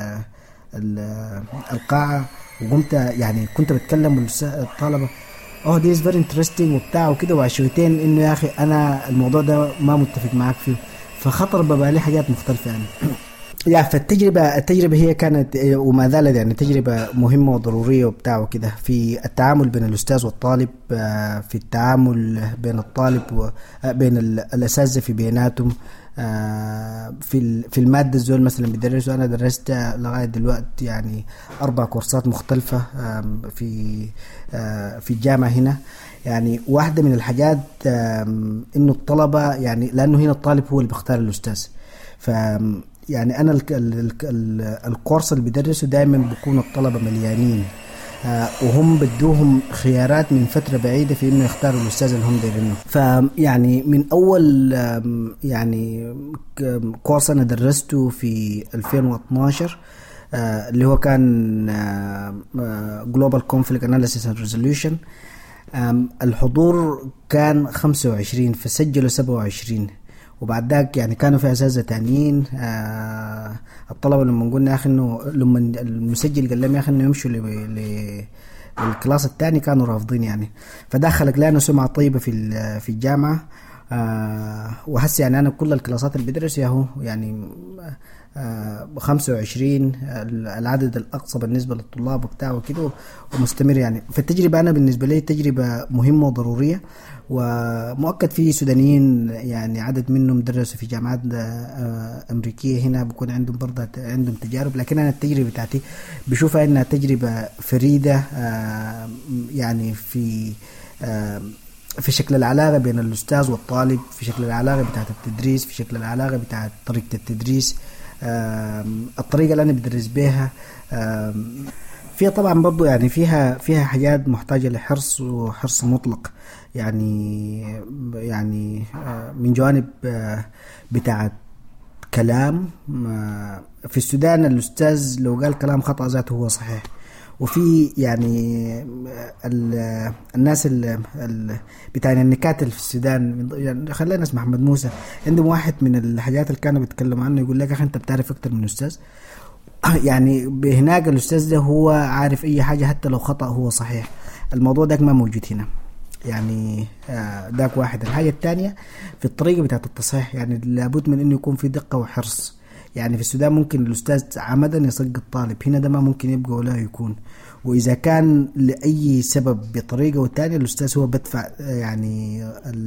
القاعة وقمت يعني كنت بتكلم الطلبة oh this is very interesting وبتاع وكده، وعشوتين إنه يا أخي أنا الموضوع ده ما متفق معك فيه، فخطر ببالي حاجات مختلفة يعني. يعني فالتجربة التجربة هي كانت وما زالت يعني تجربة مهمة وضرورية وبتاع وكده في التعامل بين الأستاذ والطالب، في التعامل بين الطالب وبين الأساتذة في بيناتهم، في في المادة الزول مثلا بدرسه. أنا درست لغاية دلوقتي يعني أربع كورسات مختلفة في في الجامعة هنا. يعني واحدة من الحاجات إنه الطلبة يعني لأنه هنا الطالب هو اللي بيختار الأستاذ، ف يعني أنا الكورس اللي بدرسه دائما بيكون الطلبة مليانين، وهم بدوهم خيارات من فترة بعيدة في إنه يختاروا الأستاذ اللي هم دايرينه. فيعني من أول يعني كورس أنا درسته في ألفين واثناشر اللي هو كان Global Conflict Analysis and Resolution، الحضور كان خمسة وعشرين فسجلوا سبعة وعشرين، وبعد ذاك يعني كانوا في أساتذة تانيين. آه الطلبة لما قلنا يا أخي إنه لما المسجل قال لهم يا أخي إنه يمشوا للكلاس الثاني كانوا رافضين يعني. فده خلق لنا سمعة طيبة في في الجامعة. آه وهسه يعني أنا كل الكلاسات اللي بدرسها هو يعني آه خمسة وعشرين العدد الأقصى بالنسبة للطلاب وبتاعه وكده ومستمر يعني. فالتجربة أنا بالنسبة لي تجربة مهمة وضرورية، ومؤكد في سودانيين يعني عدد منهم درسوا في جامعات آه أمريكية هنا بكون عندهم برضه عندهم تجارب، لكن أنا التجربة بتاعتي بشوفها إنها تجربة فريدة آه يعني في آه في شكل العلاقة بين الأستاذ والطالب، في شكل العلاقة بتاعت التدريس، في شكل العلاقة بتاعت طريقة التدريس، الطريقة اللي أنا بدرس بها. فيها طبعا برضو يعني فيها فيها حاجات محتاجة لحرص وحرص مطلق يعني يعني من جوانب بتاعت كلام. في السودان الأستاذ لو قال كلام خطأ ذاته هو صحيح، وفي يعني الناس بتاع النكات اللي في السودان يعني خلينا نسمع محمد موسى عندهم واحد من الحاجات اللي كانوا بيتكلموا عنه يقول لك يا اخي انت بتعرف اكتر من استاذ. يعني هناك الاستاذ ده هو عارف اي حاجه حتى لو خطأ هو صحيح. الموضوع ده ما موجود هنا يعني. داك واحد. الحاجه الثانيه في الطريقه بتاعت التصحيح يعني لابد من انه يكون في دقه وحرص. يعني في السودان ممكن الأستاذ عمدا يصق الطالب، هنا ده ما ممكن يبقى ولا يكون. وإذا كان لأي سبب بطريقة والتانية الأستاذ هو بدفع يعني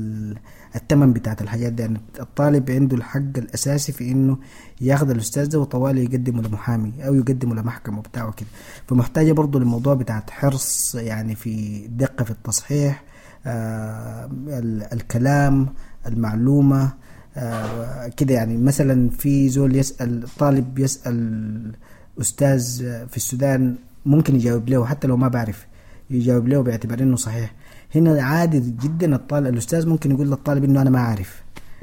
الثمن بتاعت الحاجات دي. يعني الطالب عنده الحق الأساسي في إنه ياخذ الأستاذ ده وطوالي يقدمه لمحامي أو يقدمه لمحكمة وبتاعه كده. فمحتاجة برضو للموضوع بتاعت حرص يعني في دقة في التصحيح، آه الكلام، المعلومة آه كده. يعني مثلا في زول يسأل طالب يسأل أستاذ في السودان ممكن يجاوب له حتى لو ما بعرف، يجاوب له باعتبار إنه صحيح. هنا عادي جدا الطالب الأستاذ ممكن يقول للطالب إنه أنا ما عارف.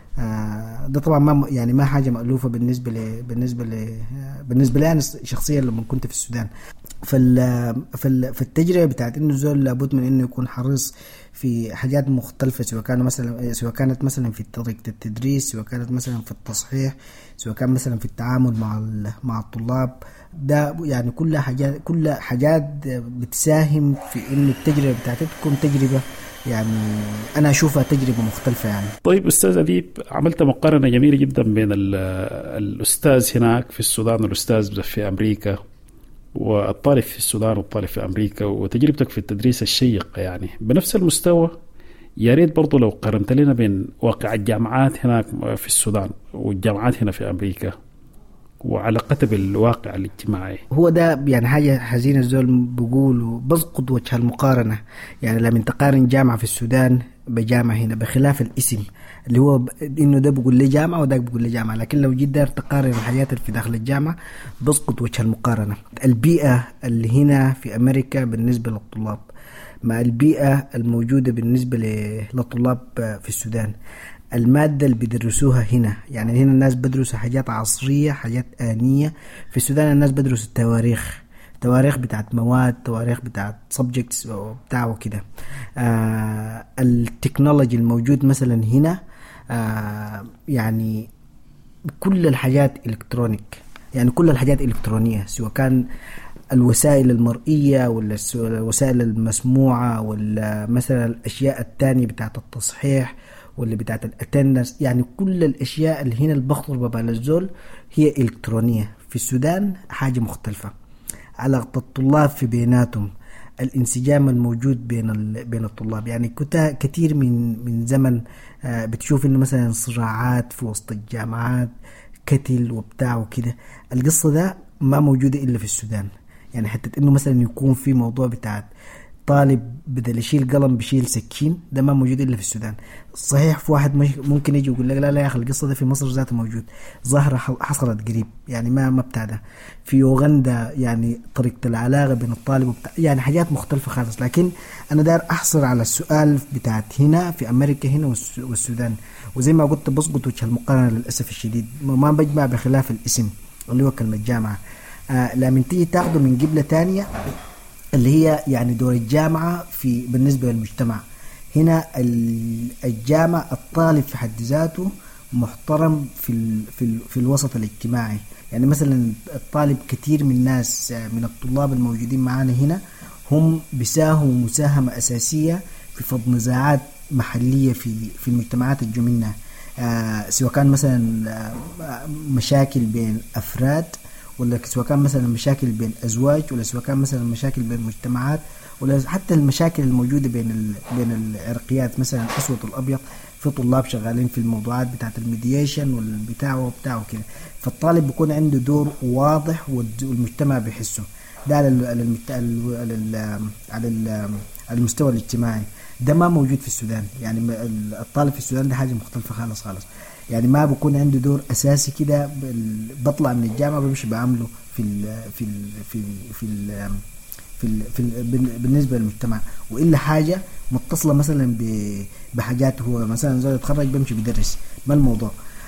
آه ده طبعا ما يعني ما حاجة مألوفة بالنسبة ل بالنسبة ل بالنسبة لي أنا شخصيا لما كنت في السودان. فال في التجربة بتاعت إنه زول لابد من إنه يكون حريص في حاجات مختلفة، سواء كان مثلا سواء كانت مثلا في طريقة التدريس، سواء كانت مثلا في التصحيح، سواء كان مثلا في التعامل مع مع الطلاب. ده يعني كل حاجات كل حاجات بتساهم في إنه التجربة بتاعتك تكون تجربة يعني أنا أشوفها تجربة مختلفة يعني. طيب أستاذ أديب، عملت مقارنة جميلة جدا بين الأستاذ هناك في السودان والأستاذ في أمريكا، والطالب في السودان والطالب في أمريكا، وتجربتك في التدريس الشيقة يعني بنفس المستوى. يا ريت برضو لو قارنت لنا بين واقع الجامعات هناك في السودان والجامعات هنا في أمريكا وعلاقته بالواقع الاجتماعي. هو ده يعني حاجة حزينة الزول بقول بسقط وجه المقارنة. يعني لما تقارن جامعة في السودان بجامعة هنا بخلاف الاسم اللي هو ب... إنه ده بقول لي جامعة وده بقول لي جامعة، لكن لو جيت دار تقارن الحياة اللي في داخل الجامعة بسقط وجه المقارنة. البيئة اللي هنا في أمريكا بالنسبة للطلاب مع البيئة الموجودة بالنسبة للطلاب في السودان، المادة اللي بيدرسوها هنا يعني هنا الناس بدرسوا حاجات عصرية حاجات آنية. في السودان الناس بدرسوا التواريخ تواريخ بتاعت مواد، تواريخ بتاعت subjects وبتاع وكده. آه التكنولوجي الموجود مثلا هنا آه يعني كل الحاجات إلكترونيك، يعني كل الحاجات إلكترونية، سواء كان الوسائل المرئية ولا الوسائل المسموعة ولا مثلا الأشياء التانية بتاعت التصحيح واللي بتاعت الاتندنس. يعني كل الاشياء اللي هنا البخطر ببال الزول هي الكترونيه. في السودان حاجه مختلفه، علاقه الطلاب في بيناتهم، الانسجام الموجود بين بين الطلاب. يعني كنت كثير من من زمن بتشوف انه مثلا صراعات في وسط الجامعات كتل وبتاع وكده. القصه ده ما موجوده الا في السودان. يعني حتى انه مثلا يكون في موضوع بتاعت طالب بدل يشيل قلم بشيل سكين، ده ما موجود إلا في السودان. صحيح في واحد ممكن يجي يقول لك لا لا يا أخي القصة ده في مصر ذاته موجود، ظاهرة حصلت قريب يعني ما ما بتاع في يوغندا. يعني طريقة العلاقة بين الطالب وبتاع يعني حاجات مختلفة خالص. لكن أنا دار أحصر على السؤال بتاعت هنا في أمريكا هنا والسودان، وزي ما قلت بسقط وجه المقارنة للأسف الشديد. ما بجمع بخلاف الاسم اللي هو كلمة جامعة. آه لما تيجي تاخده من قبلة تانية اللي هي يعني دور الجامعة في بالنسبة للمجتمع. هنا الجامعة الطالب في حد ذاته محترم في ال في ال في الوسط الاجتماعي. يعني مثلا الطالب كثير من الناس من الطلاب الموجودين معانا هنا هم بيساهموا مساهمة أساسية في فض نزاعات محلية في في المجتمعات الجو منها، آه سواء كان مثلا آه مشاكل بين أفراد، ولا سواء كان مثلا مشاكل بين أزواج، ولا سواء كان مثلا مشاكل بين مجتمعات، ولا حتى المشاكل الموجودة بين ال... بين العرقيات، مثلا الأسود والأبيض. في طلاب شغالين في الموضوعات بتاعت الميدياشن والبتاع وبتاعه كده، فالطالب بيكون عنده دور واضح والمجتمع بيحسه. ده على ال... على المت... على ال... على ال... على المستوى الاجتماعي. ده ما موجود في السودان، يعني الطالب في السودان ده حاجة مختلفة خالص خالص. يعني ما بيكون عنده دور أساسي كده، بطلع من الجامعة بمشي بعمله في ال في ال في ال في ال في, ال في ال بالنسبة للمجتمع، وإلا حاجة متصلة مثلا بحاجات. هو مثلا زي يتخرج بمشي بدرس، ما الموضوع؟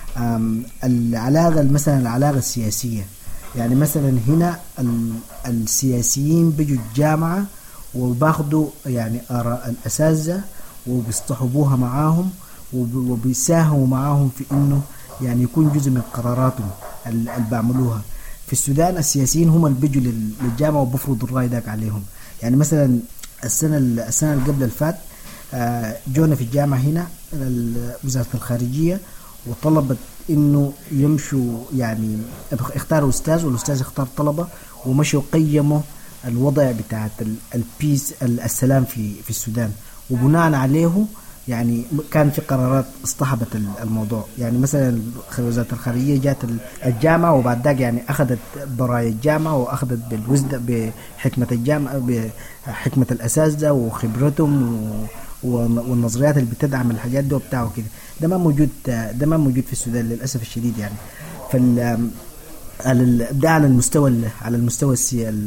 العلاقة مثلا العلاقة السياسية، يعني مثلا هنا السياسيين بيجوا الجامعة وباخدوا يعني آراء الأساتذة وبيصطحبوها معاهم وبيساهموا معاهم في إنه يعني يكون جزء من قراراتهم اللي بيعملوها. في السودان السياسيين هم اللي بيجوا للجامعة وبفرضوا الرأي داك عليهم. يعني مثلا السنة السنة اللي قبل الفات جونا في الجامعة هنا وزارة الخارجية وطلبت إنه يمشوا، يعني اختاروا أستاذ والأستاذ اختار طلبة ومشوا قيموا الوضع بتاعت البيس السلام في في السودان، وبناء عليه يعني كان في قرارات اصطحبت الموضوع. يعني مثلا وزارة الخارجية جات الجامعة وبعد ذاك يعني أخذت برايا الجامعة وأخذت بالوزد بحكمة الجامعة بحكمة الأساتذة وخبرتهم والنظريات اللي بتدعم الحاجات دي وبتاعه كده. ده ما موجود ده ما موجود في السودان للأسف الشديد. يعني فال ده على المستوى على المستوى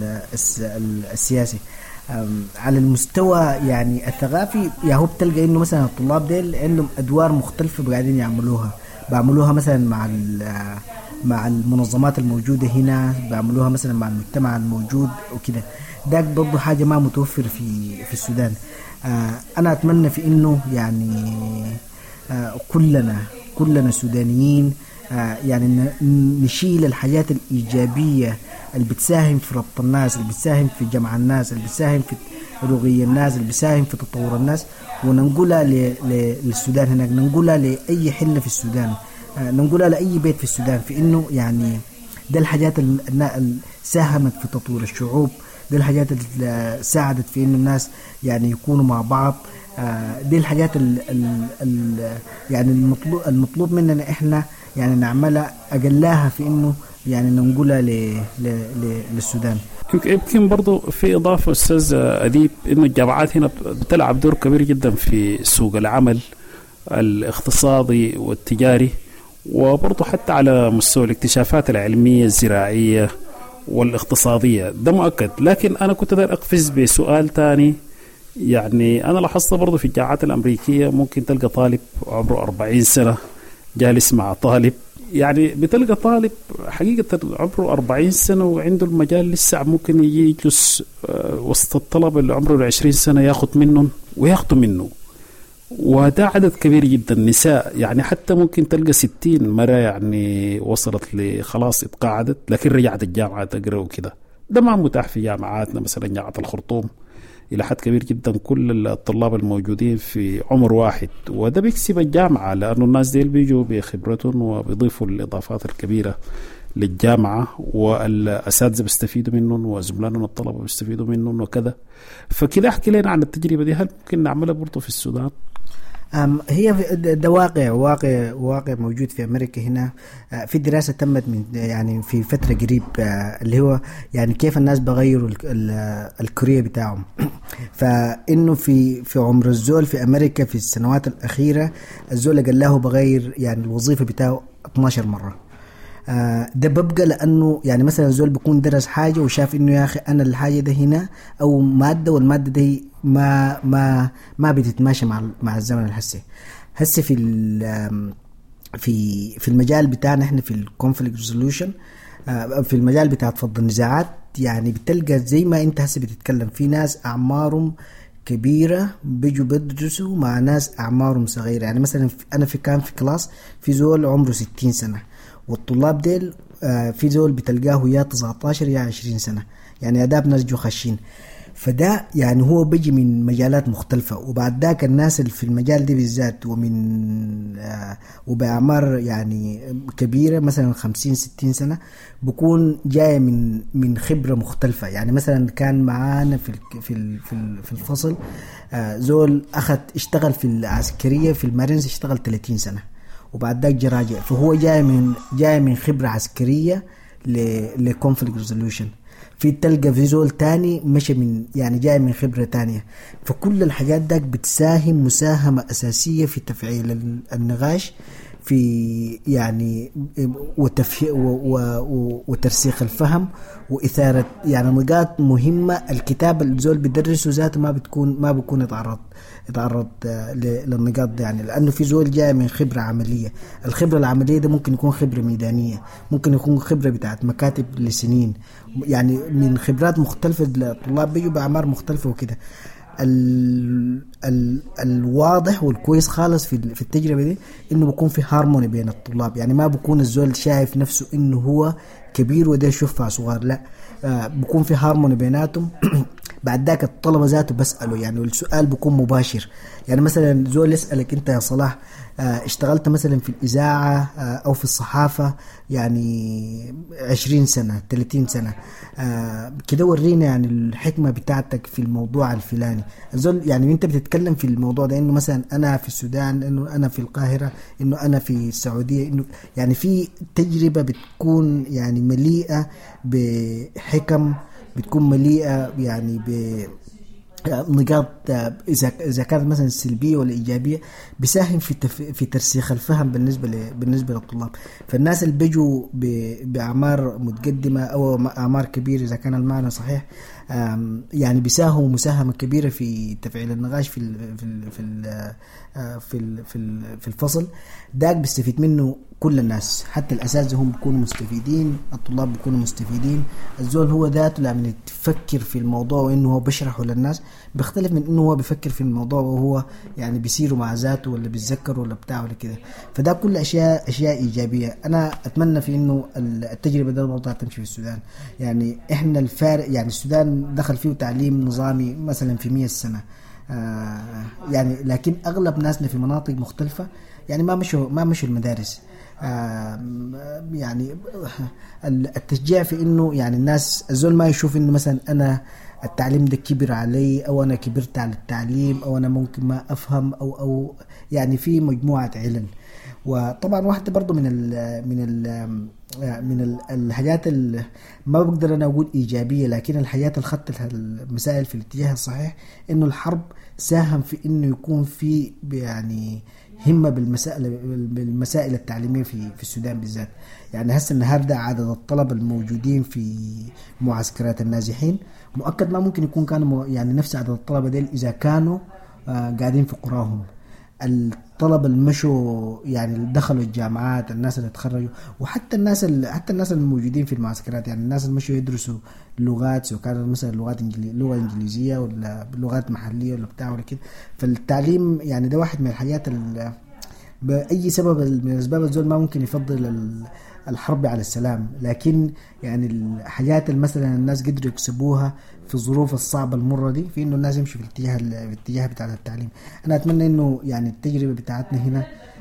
السياسي. على المستوى يعني الثقافي يا هو بتلقى انه مثلا الطلاب ديل عندهم ادوار مختلفه قاعدين يعملوها بعملوها مثلا مع مع المنظمات الموجوده هنا، بعملوها مثلا مع المجتمع الموجود وكده. ده برضه حاجه ما متوفر في في السودان. انا اتمنى في انه يعني كلنا كلنا سودانيين يعني نشيل الحاجات الإيجابية اللي بتساهم في ربط الناس، اللي بتساهم في جمع الناس، اللي بتساهم في رقي الناس، اللي بتساهم في تطور الناس، وننقلها للسودان هناك، ننقلها لأي حلة في السودان، ننقلها لأي بيت في السودان، في إنه يعني ده الحاجات اللي ساهمت في تطوير الشعوب، ده الحاجات اللي ساعدت في إنه الناس يعني يكونوا مع بعض. دي الحاجات ال ال يعني المطلوب المطلوب مننا إحنا يعني نعملها أقلها في إنه يعني ننقلها للسودان. يمكن برضو في إضافة أستاذ أديب إنه الجامعات هنا بتلعب دور كبير جدا في سوق العمل الاقتصادي والتجاري، وبرضو حتى على مستوى الاكتشافات العلمية الزراعية والاقتصادية، ده مؤكد. لكن أنا كنت داير أقفز بسؤال تاني. يعني أنا لاحظت برضو في الجامعات الأمريكية ممكن تلقى طالب عمره أربعين سنة جالس مع طالب، يعني بتلقى طالب حقيقة عمره أربعين سنة وعنده المجال لسه ممكن يجي يجلس وسط الطلبة اللي عمره عشرين سنة ياخد منهم وياخدوا منه، وده عدد كبير جدا. نساء يعني حتى ممكن تلقى ستين مرة يعني وصلت لخلاص اتقاعدت لكن رجعت الجامعة تقرأ وكده. ده ما متاح في جامعاتنا، مثلا جامعة الخرطوم إلى حد كبير جدا كل الطلاب الموجودين في عمر واحد، وده بيكسب الجامعة لأنه الناس ديل بيجوا بخبرتهم وبيضيفوا الإضافات الكبيرة للجامعة، والأساتذة بيستفيدوا منهم وزملائهم الطلبة بيستفيدوا منهم وكذا. فكده أحكي لنا عن التجربة دي، هل ممكن نعملها برضو في السودان؟ هي ده واقع واقع واقع موجود في أمريكا هنا. في دراسة تمت من يعني في فترة قريب اللي هو يعني كيف الناس بغيروا الكارير بتاعهم. فإنه في في عمر الزول في أمريكا في السنوات الأخيرة الزول قال له بغير يعني الوظيفة بتاعه اثناشر مرة. ده ببقى لأنه يعني مثلا الزول بيكون درس حاجة وشاف إنه يا أخي أنا الحاجة ده هنا أو مادة والمادة ده ما ما ما بتتماشى مع مع الزمن الحسي هسه في في في المجال بتاعنا احنا في الكونفليكت ريزولوشن، في المجال بتاع فض النزاعات. يعني بتلقى زي ما انت هسه بتتكلم في ناس أعمارهم كبيرة بيجوا بدرسوا مع ناس أعمارهم صغيرة. يعني مثلا أنا في كان في كلاس في زول عمره ستين سنة، والطلاب ديل في زول بتلقاه يا تسعة عشر يا عشرين سنة، يعني أداب ناس جو خشين. فده يعني هو بيجي من مجالات مختلفة، وبعد ذاك الناس اللي في المجال دي بالذات ومن آه وبأعمار يعني كبيرة مثلا خمسين ستين سنة بكون جاية من من خبرة مختلفة. يعني مثلا كان معانا في في في الفصل آه زول أخذ اشتغل في العسكرية في المارينز اشتغل ثلاثين سنة وبعد ذاك جا راجع، فهو جاي من جاي من خبرة عسكرية لكونفليكت ريزولوشن. في تلقى في زول تاني مشي من يعني جاي من خبرة تانية. فكل الحاجات داك بتساهم مساهمة أساسية في تفعيل النقاش في يعني وتفهي وترسيخ الفهم وإثارة يعني نقاط مهمة. الكتاب الزول بيدرسه ذاته ما بتكون ما بيكون يتعرض يتعرض للنقاط دي، يعني لأنه في زول جاي من خبرة عملية. الخبرة العملية ده ممكن يكون خبرة ميدانية، ممكن يكون خبرة بتاعت مكاتب لسنين، يعني من خبرات مختلفة. الطلاب بيجوا بأعمار مختلفة وكده. ال ال الواضح والكويس خالص في في التجربة دي إنه بيكون في هارموني بين الطلاب، يعني ما بيكون الزول شايف نفسه إنه هو كبير وده يشوفها صغار، لا آه بيكون في هارموني بيناتهم. بعد ذاك الطلبة ذاته بسأله يعني والسؤال بيكون مباشر. يعني مثلا زول يسألك أنت يا صلاح آه اشتغلت مثلا في الإذاعة آه أو في الصحافة يعني عشرين سنة ثلاثين سنة آه كده ورينا يعني الحكمة بتاعتك في الموضوع الفلاني. الزول يعني أنت بتتكلم في الموضوع ده إنه مثلا أنا في السودان، إنه أنا في القاهرة، إنه أنا في السعودية، إنه يعني في تجربة بتكون يعني مليئة بحكم، بتكون مليئة يعني ب نقاط إذا إذا كانت مثلا سلبية ولا إيجابية بيساهم في تف... في ترسيخ الفهم بالنسبة ل... بالنسبة للطلاب. فالناس اللي بيجوا ب... بأعمار متقدمة أو أعمار كبيرة إذا كان المعنى صحيح يعني بيساهموا مساهمة كبيرة في تفعيل النقاش في ال... في ال... في ال... في ال... في, ال... في الفصل داك بيستفيد منه كل الناس، حتى الأساتذة هم بيكونوا مستفيدين، الطلاب بيكونوا مستفيدين. الزول هو ذاته لما يفكر في الموضوع وإنه هو بيشرحه للناس بيختلف من إنه هو بيفكر في الموضوع وهو يعني بيسيره مع ذاته ولا بيتذكر ولا بتاع ولا كده. فده كل أشياء أشياء إيجابية. أنا أتمنى في إنه التجربة ده الموضوع تمشي في السودان. يعني إحنا الفارق يعني السودان دخل فيه تعليم نظامي مثلا في مية سنة آه يعني، لكن أغلب ناسنا في مناطق مختلفة يعني ما مشوا ما مشوا المدارس. آه يعني التشجيع في انه يعني الناس الزول ما يشوف انه مثلا انا التعليم ده كبر علي او انا كبرت على التعليم او انا ممكن ما افهم او او يعني في مجموعة علل. وطبعا واحدة برضو من ال من ال من ال الحاجات اللي ما بقدر انا اقول ايجابية، لكن الحياة اللي خدت المسائل في الاتجاه الصحيح انه الحرب ساهم في انه يكون في يعني همة بالمسائل بالمسائل التعليمية في في السودان بالذات. يعني هسه النهارده عدد الطلبة الموجودين في معسكرات النازحين مؤكد ما ممكن يكون كانوا يعني نفس عدد الطلبة ديل إذا كانوا آه قاعدين في قراهم. الطلبة اللي مشوا يعني دخلوا الجامعات، الناس اللي تخرجوا، وحتى الناس اللي حتى الناس الموجودين في المعسكرات يعني الناس اللي مشوا يدرسوا لغات، سواء كانت مثلا لغات إنجلي... لغة إنجليزية ولا لغات محلية ولا بتاع ولا كده. فالتعليم يعني ده واحد من الحاجات اللي بأي سبب من الأسباب الزول ما ممكن يفضل الحرب على السلام، لكن يعني الحاجات اللي مثلا الناس قدروا يكسبوها في الظروف الصعبة المرة دي في إنه الناس يمشوا في الاتجاه في الاتجاه بتاع التعليم. أنا أتمنى إنه يعني التجربة بتاعتنا هنا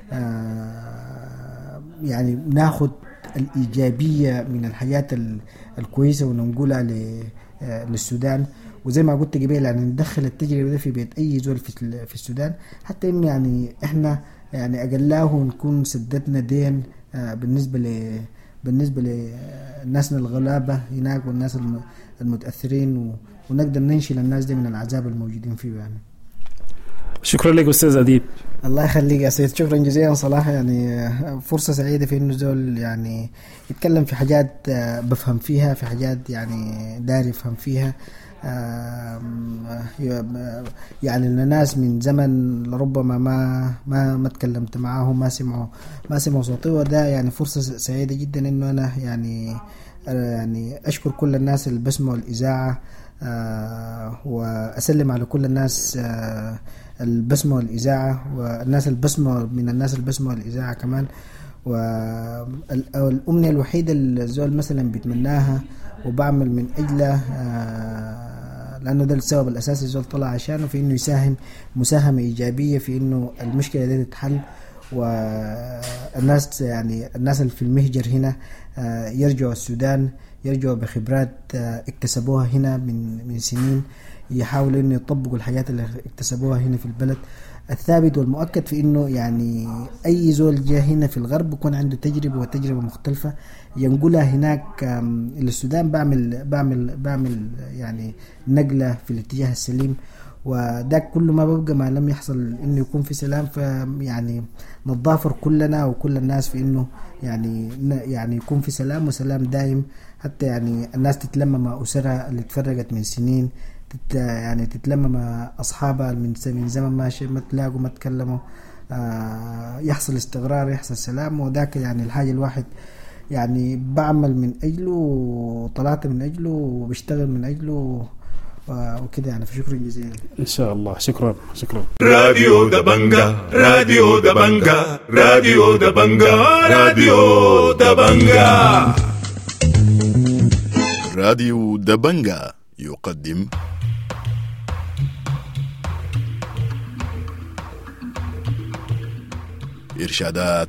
آه يعني ناخد الإيجابية من الحاجات الكويسة وننقلها للسودان، وزي ما قلت قبل يعني ندخل التجربة دي في بيت أي زول في السودان، حتى إنه يعني إحنا يعني أقلاه نكون سددنا دين آه بالنسبة ل بالنسبة للناسنا الغلابة هناك والناس المتأثرين، ونقدر ننشل الناس دي من العذاب الموجودين فيه. يعني شكرا لك أستاذ أديب. الله يخليك يا سيد، شكرا جزيلا صراحة. يعني فرصة سعيدة في إنه زول يعني يتكلم في حاجات بفهم فيها، في حاجات يعني داري يفهم فيها. يعني الناس من زمن لربما ما ما ما تكلمت معاهم، ما سمعوا ما سمعوا صوتي، وده يعني فرصة سعيدة جدا إنه أنا يعني يعني أشكر كل الناس اللي بسمعوا الإذاعة، وأسلم على كل الناس اللي بسمعوا الإذاعة والناس اللي بسمعوا من الناس اللي بسمعوا الإذاعة كمان. والأمنية الوحيدة اللي الزول مثلا بيتمناها وبعمل من أجله لأنه ده السبب الأساسي الزول طلع عشانه، في إنه يساهم مساهمة إيجابية في إنه المشكلة دي تتحل، والناس يعني الناس اللي في المهجر هنا يرجعوا السودان، يرجعوا بخبرات اكتسبوها هنا من من سنين، يحاولوا إنه يطبقوا الحاجات اللي اكتسبوها هنا في البلد. الثابت والمؤكد في إنه يعني أي زول جاء هنا في الغرب بيكون عنده تجربة وتجربة مختلفة ينقلها هناك للسودان، بعمل بعمل بعمل يعني نقلة في الاتجاه السليم. وده كل ما ببقى ما لم يحصل إنه يكون في سلام، فيعني نتضافر كلنا وكل الناس في إنه يعني يعني يكون في سلام وسلام دائم، حتى يعني الناس تتلم مع أسرها اللي تفرقت من سنين، تت يعني تتلم مع أصحابها من من زمن ماشي ما تلاقوا ما تكلموا، آه يحصل استقرار، يحصل سلام. وذاك يعني الحاجة الواحد يعني بعمل من أجله وطلعت من أجله وبشتغل من أجله وكده يعني. فشكرا جزيلا إن شاء الله. شكرا شكرا. راديو دبنجا راديو دبنجا راديو دبنجا راديو دبنجا راديو دبنجا يقدم إرشادات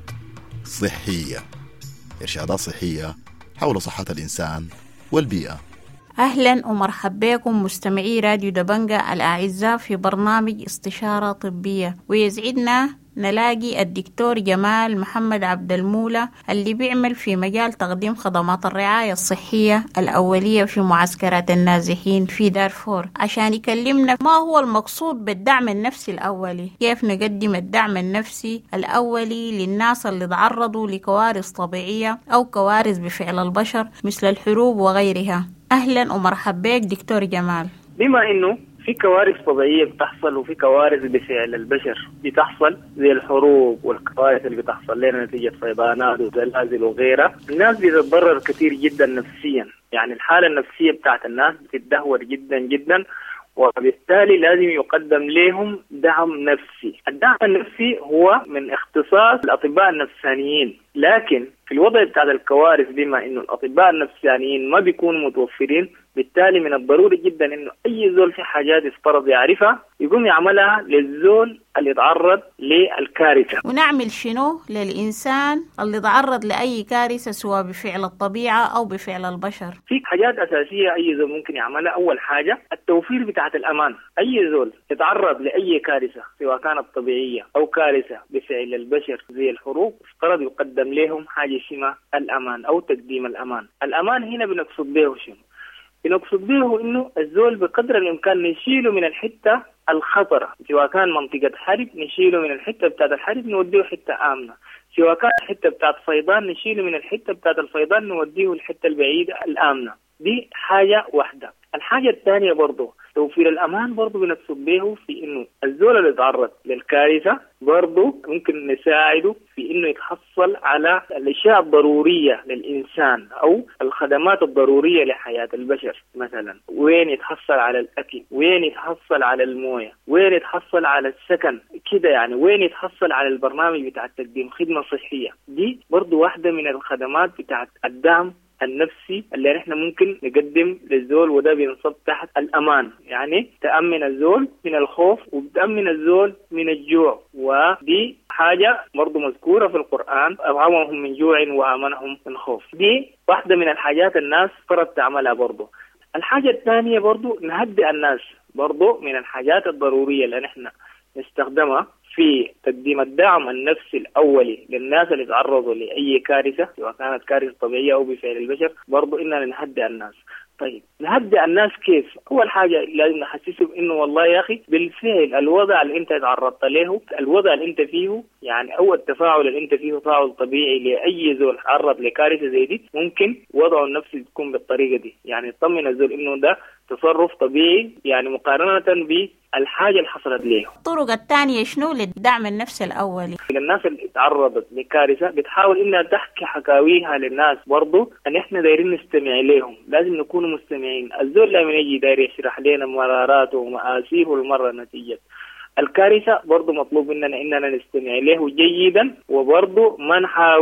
صحية، إرشادات صحية حول صحة الإنسان والبيئة. أهلا ومرحبا بكم مستمعي راديو دبنجا الأعزاء في برنامج استشارة طبية، ويسعدنا نلاقي الدكتور جمال محمد عبد المولى اللي بيعمل في مجال تقديم خدمات الرعاية الصحية الأولية في معسكرات النازحين في دارفور، عشان يكلمنا ما هو المقصود بالدعم النفسي الأولي، كيف نقدم الدعم النفسي الأولي للناس اللي تعرضوا لكوارث طبيعية أو كوارث بفعل البشر مثل الحروب وغيرها. أهلا ومرحبا بك دكتور جمال. بما إنه في كوارث طبيعية بتحصل وفي كوارث بفعل البشر بتحصل زي الحروب والكوارث اللي بتحصل لنا نتيجة فيضانات وزلازل وغيرها، الناس بتتضرر كثير جدا نفسيا، يعني الحالة النفسية بتاعت الناس بتتدهور جدا جدا، وبالتالي لازم يقدم لهم دعم نفسي. الدعم النفسي هو من اختصاص الأطباء النفسانيين، لكن في الوضع بتاع الكوارث بما إنه الأطباء النفسانيين ما بيكونوا متوفرين، بالتالي من الضروري جدا إنه أي زول في حاجات يفترض يعرفها يقوم يعملها للزول اللي يتعرض للكارثة. ونعمل شنو للإنسان اللي يتعرض لأي كارثة سواء بفعل الطبيعة أو بفعل البشر؟ في حاجات أساسية أي زول ممكن يعملها. أول حاجة التوفير بتاعة الأمان. أي زول يتعرض لأي كارثة سواء كانت طبيعية أو كارثة بفعل البشر زي الحروب، افترض يقدم لهم حاجة اسمها الأمان أو تقديم الأمان. الأمان هنا بنقصد به شنو؟ بنقصد به إنه الزول بقدر الإمكان نشيله من الحتة الخطرة، سواء كان منطقة حرب نشيله من الحتة بتاعت الحرب نوديه حتة آمنة، سواء كان الحتة بتاعت فيضان نشيله من الحتة بتاعت الفيضان نوديه الحتة البعيدة الآمنة. دي حاجة واحدة. الحاجة الثانية برضو توفير الأمان، برضو بنقصد به في إنه الزول اللي يتعرض للكارثة برضو ممكن نساعده في إنه يتحصل على الأشياء الضرورية للإنسان أو الخدمات الضرورية لحياة البشر، مثلا وين يتحصل على الأكل، وين يتحصل على الموية، وين يتحصل على السكن كده، يعني وين يتحصل على البرنامج بتاع تقديم خدمة صحية. دي برضو واحدة من الخدمات بتاع الدعم النفسي اللي نحن ممكن نقدم للزول، وده بينصب تحت الأمان، يعني تأمن الزول من الخوف وتأمن الزول من الجوع. ودي حاجة برضو مذكورة في القرآن، أطعمهم من جوع وآمنهم من خوف. دي واحدة من الحاجات الناس فرض تعملها برضو. الحاجة الثانية برضو نهدئ الناس، برضو من الحاجات الضرورية اللي نحن نستخدمها في تقديم الدعم النفسي الأولي للناس اللي تعرضوا لأي كارثة سواء كانت كارثة طبيعية أو بفعل البشر، برضو إننا نهدئ الناس. طيب نهدئ الناس كيف؟ أول حاجة لازم نحسسهم إنه والله يا أخي بالفعل الوضع اللي أنت تعرضت له، الوضع اللي أنت فيه، يعني أو التفاعل اللي أنت فيه تفاعل طبيعي لأي زول تعرض لكارثة زي دي، ممكن وضعه النفسي يكون بالطريقة دي، يعني تطمن الزول إنه ده تصرف طبيعي يعني مقارنة بالحاجة اللي حصلت له. الطرق الثانية شنو للدعم النفسي الأولي؟ الناس اللي تعرضت لكارثة بتحاول إنها تحكي حكاويها للناس، برضو أن إحنا دايرين نستمع لهم، لازم نكون مستمعين. الزول لما يجي داير يشرح لنا مراراته ومآسيه المرة نتيجة الكارثة، برضو مطلوب مننا إننا نستمع له جيدا، وبرضو ما نحاول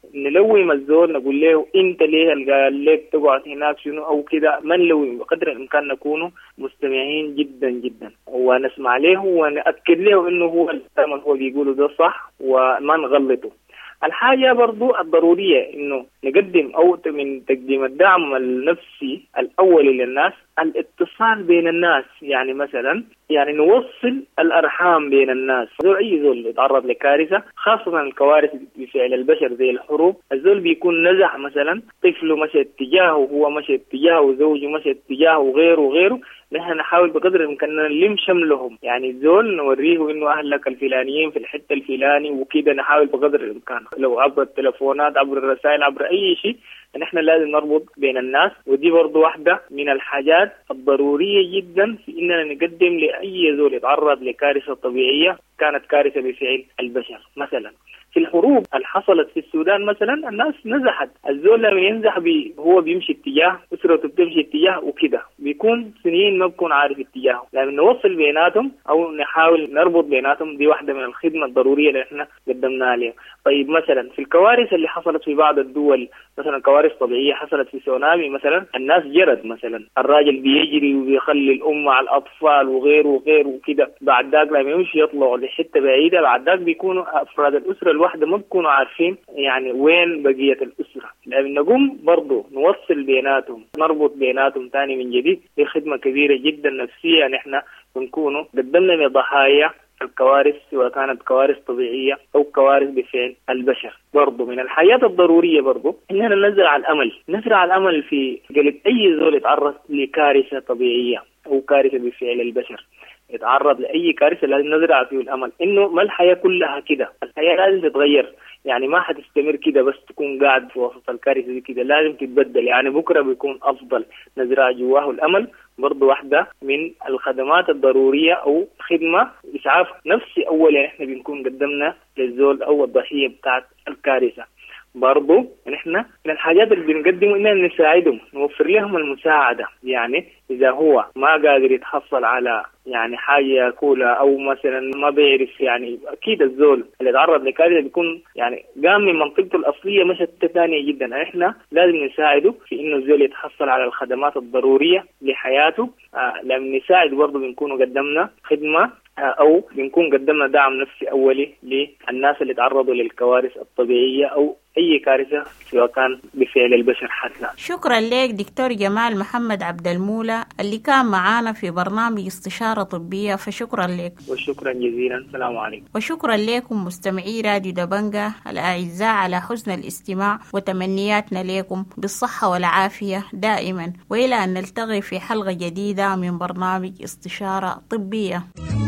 نلوم الزول نقول له انت ليه قال لك تقعد هناك شنو او كده، ما نلوم بقدر الامكان نكون مستمعين جدا جدا ونسمع له ونأكد له انه هو الكلام هو بيقوله ده صح وما نغلطه. الحاجة برضو الضرورية إنه نقدم أو من تقديم الدعم النفسي الأول للناس الاتصال بين الناس، يعني مثلا يعني نوصل الأرحام بين الناس. زول أي زول يتعرض لكارثة خاصة الكوارث بفعل البشر زي الحروب، الزول بيكون نزح مثلا طفله مشى اتجاهه، هو مشى اتجاهه، زوجه مشى اتجاهه، وغيره وغيره. نحن نحاول بقدر الإمكان نلم شملهم، يعني الزول نوريه إنه أهلك الفلانيين في الحتة الفلاني وكده، نحاول بقدر الإمكان لو عبر التلفونات عبر الرسائل عبر أي شيء. نحن لازم نربط بين الناس، ودي برضو واحدة من الحاجات الضرورية جدا في إننا نقدم لأي زول يتعرض لكارثة طبيعية كانت كارثة بفعل البشر. مثلا في الحروب اللي حصلت في السودان مثلا الناس نزحت، الزول لما ينزح بي هو بيمشي اتجاه، أسرته بتمشي اتجاه وكده، بيكون سنين ما بكون عارف اتجاهه. لازم نوصل بيناتهم أو نحاول نربط بيناتهم، دي واحدة من الخدمة الضرورية اللي احنا قدمناها لهم. طيب مثلا في الكوارث اللي حصلت في بعض الدول، مثلا كوارث طبيعية حصلت في سونامي مثلا، الناس جرد مثلا، الراجل بيجري وبيخلي الأم مع الأطفال وغيره وغيره وكده، بعد ذاك لما يمشي يطلعوا لحتة بعيدة، بعد ذاك بيكونوا أفراد الأسرة الواحدة ما بيكونوا عارفين يعني وين بقية الأسرة. لازم نقوم برضو نوصل بيناتهم، نربط بيناتهم تاني من جديد. دي خدمة كبيرة جدا نفسية نحن بنكونوا قدمنا لضحايا الكوارث، سواء كانت كوارث طبيعية أو كوارث بفعل البشر. برضو من الحاجات الضرورية برضو إننا نزرع الأمل، نزرع الأمل في قلب أي زول يتعرض لكارثة طبيعية أو كارثة بفعل البشر، يتعرض لأي كارثة لازم نزرع فيه الأمل إنه ما الحياة كلها كده، الحياة لازم تتغير، يعني ما حتستمر كده بس تكون قاعد في وسط الكارثة دي كده، لازم تتبدل، يعني بكرة بيكون أفضل. نزرع جواه الأمل برضو واحدة من الخدمات الضرورية أو خدمة إسعاف نفسي أولا إحنا بنكون قدمنا للزول أو الضحية بتاعت الكارثة. برضو نحن من الحاجات اللي بنقدمه إننا نساعدهم، نوفر لهم المساعدة، يعني إذا هو ما قادر يتحصل على يعني حاجة يأكلها أو مثلا ما بيعرف، يعني أكيد الزول اللي يتعرض لكارثة بيكون يعني قام من منطقته الأصلية مشت ثانية جدا، إحنا لازم نساعده في إنه الزول يتحصل على الخدمات الضرورية لحياته. آه لما نساعد برضو بنكون قدمنا خدمة أو بنكون قدمنا دعم نفسي أولي للناس اللي تعرضوا للكوارث الطبيعية أو أي كارثة سواء كان بفعل البشر حتى. شكرا لك دكتور جمال محمد عبد المولى اللي كان معانا في برنامج استشارة طبية، فشكرا لك. وشكرا جزيلا، السلام عليكم. وشكرا لكم مستمعي راديو دبنجة الأعزاء على حسن الاستماع، وتمنياتنا لكم بالصحة والعافية دائما، وإلى أن نلتقي في حلقة جديدة من برنامج استشارة طبية.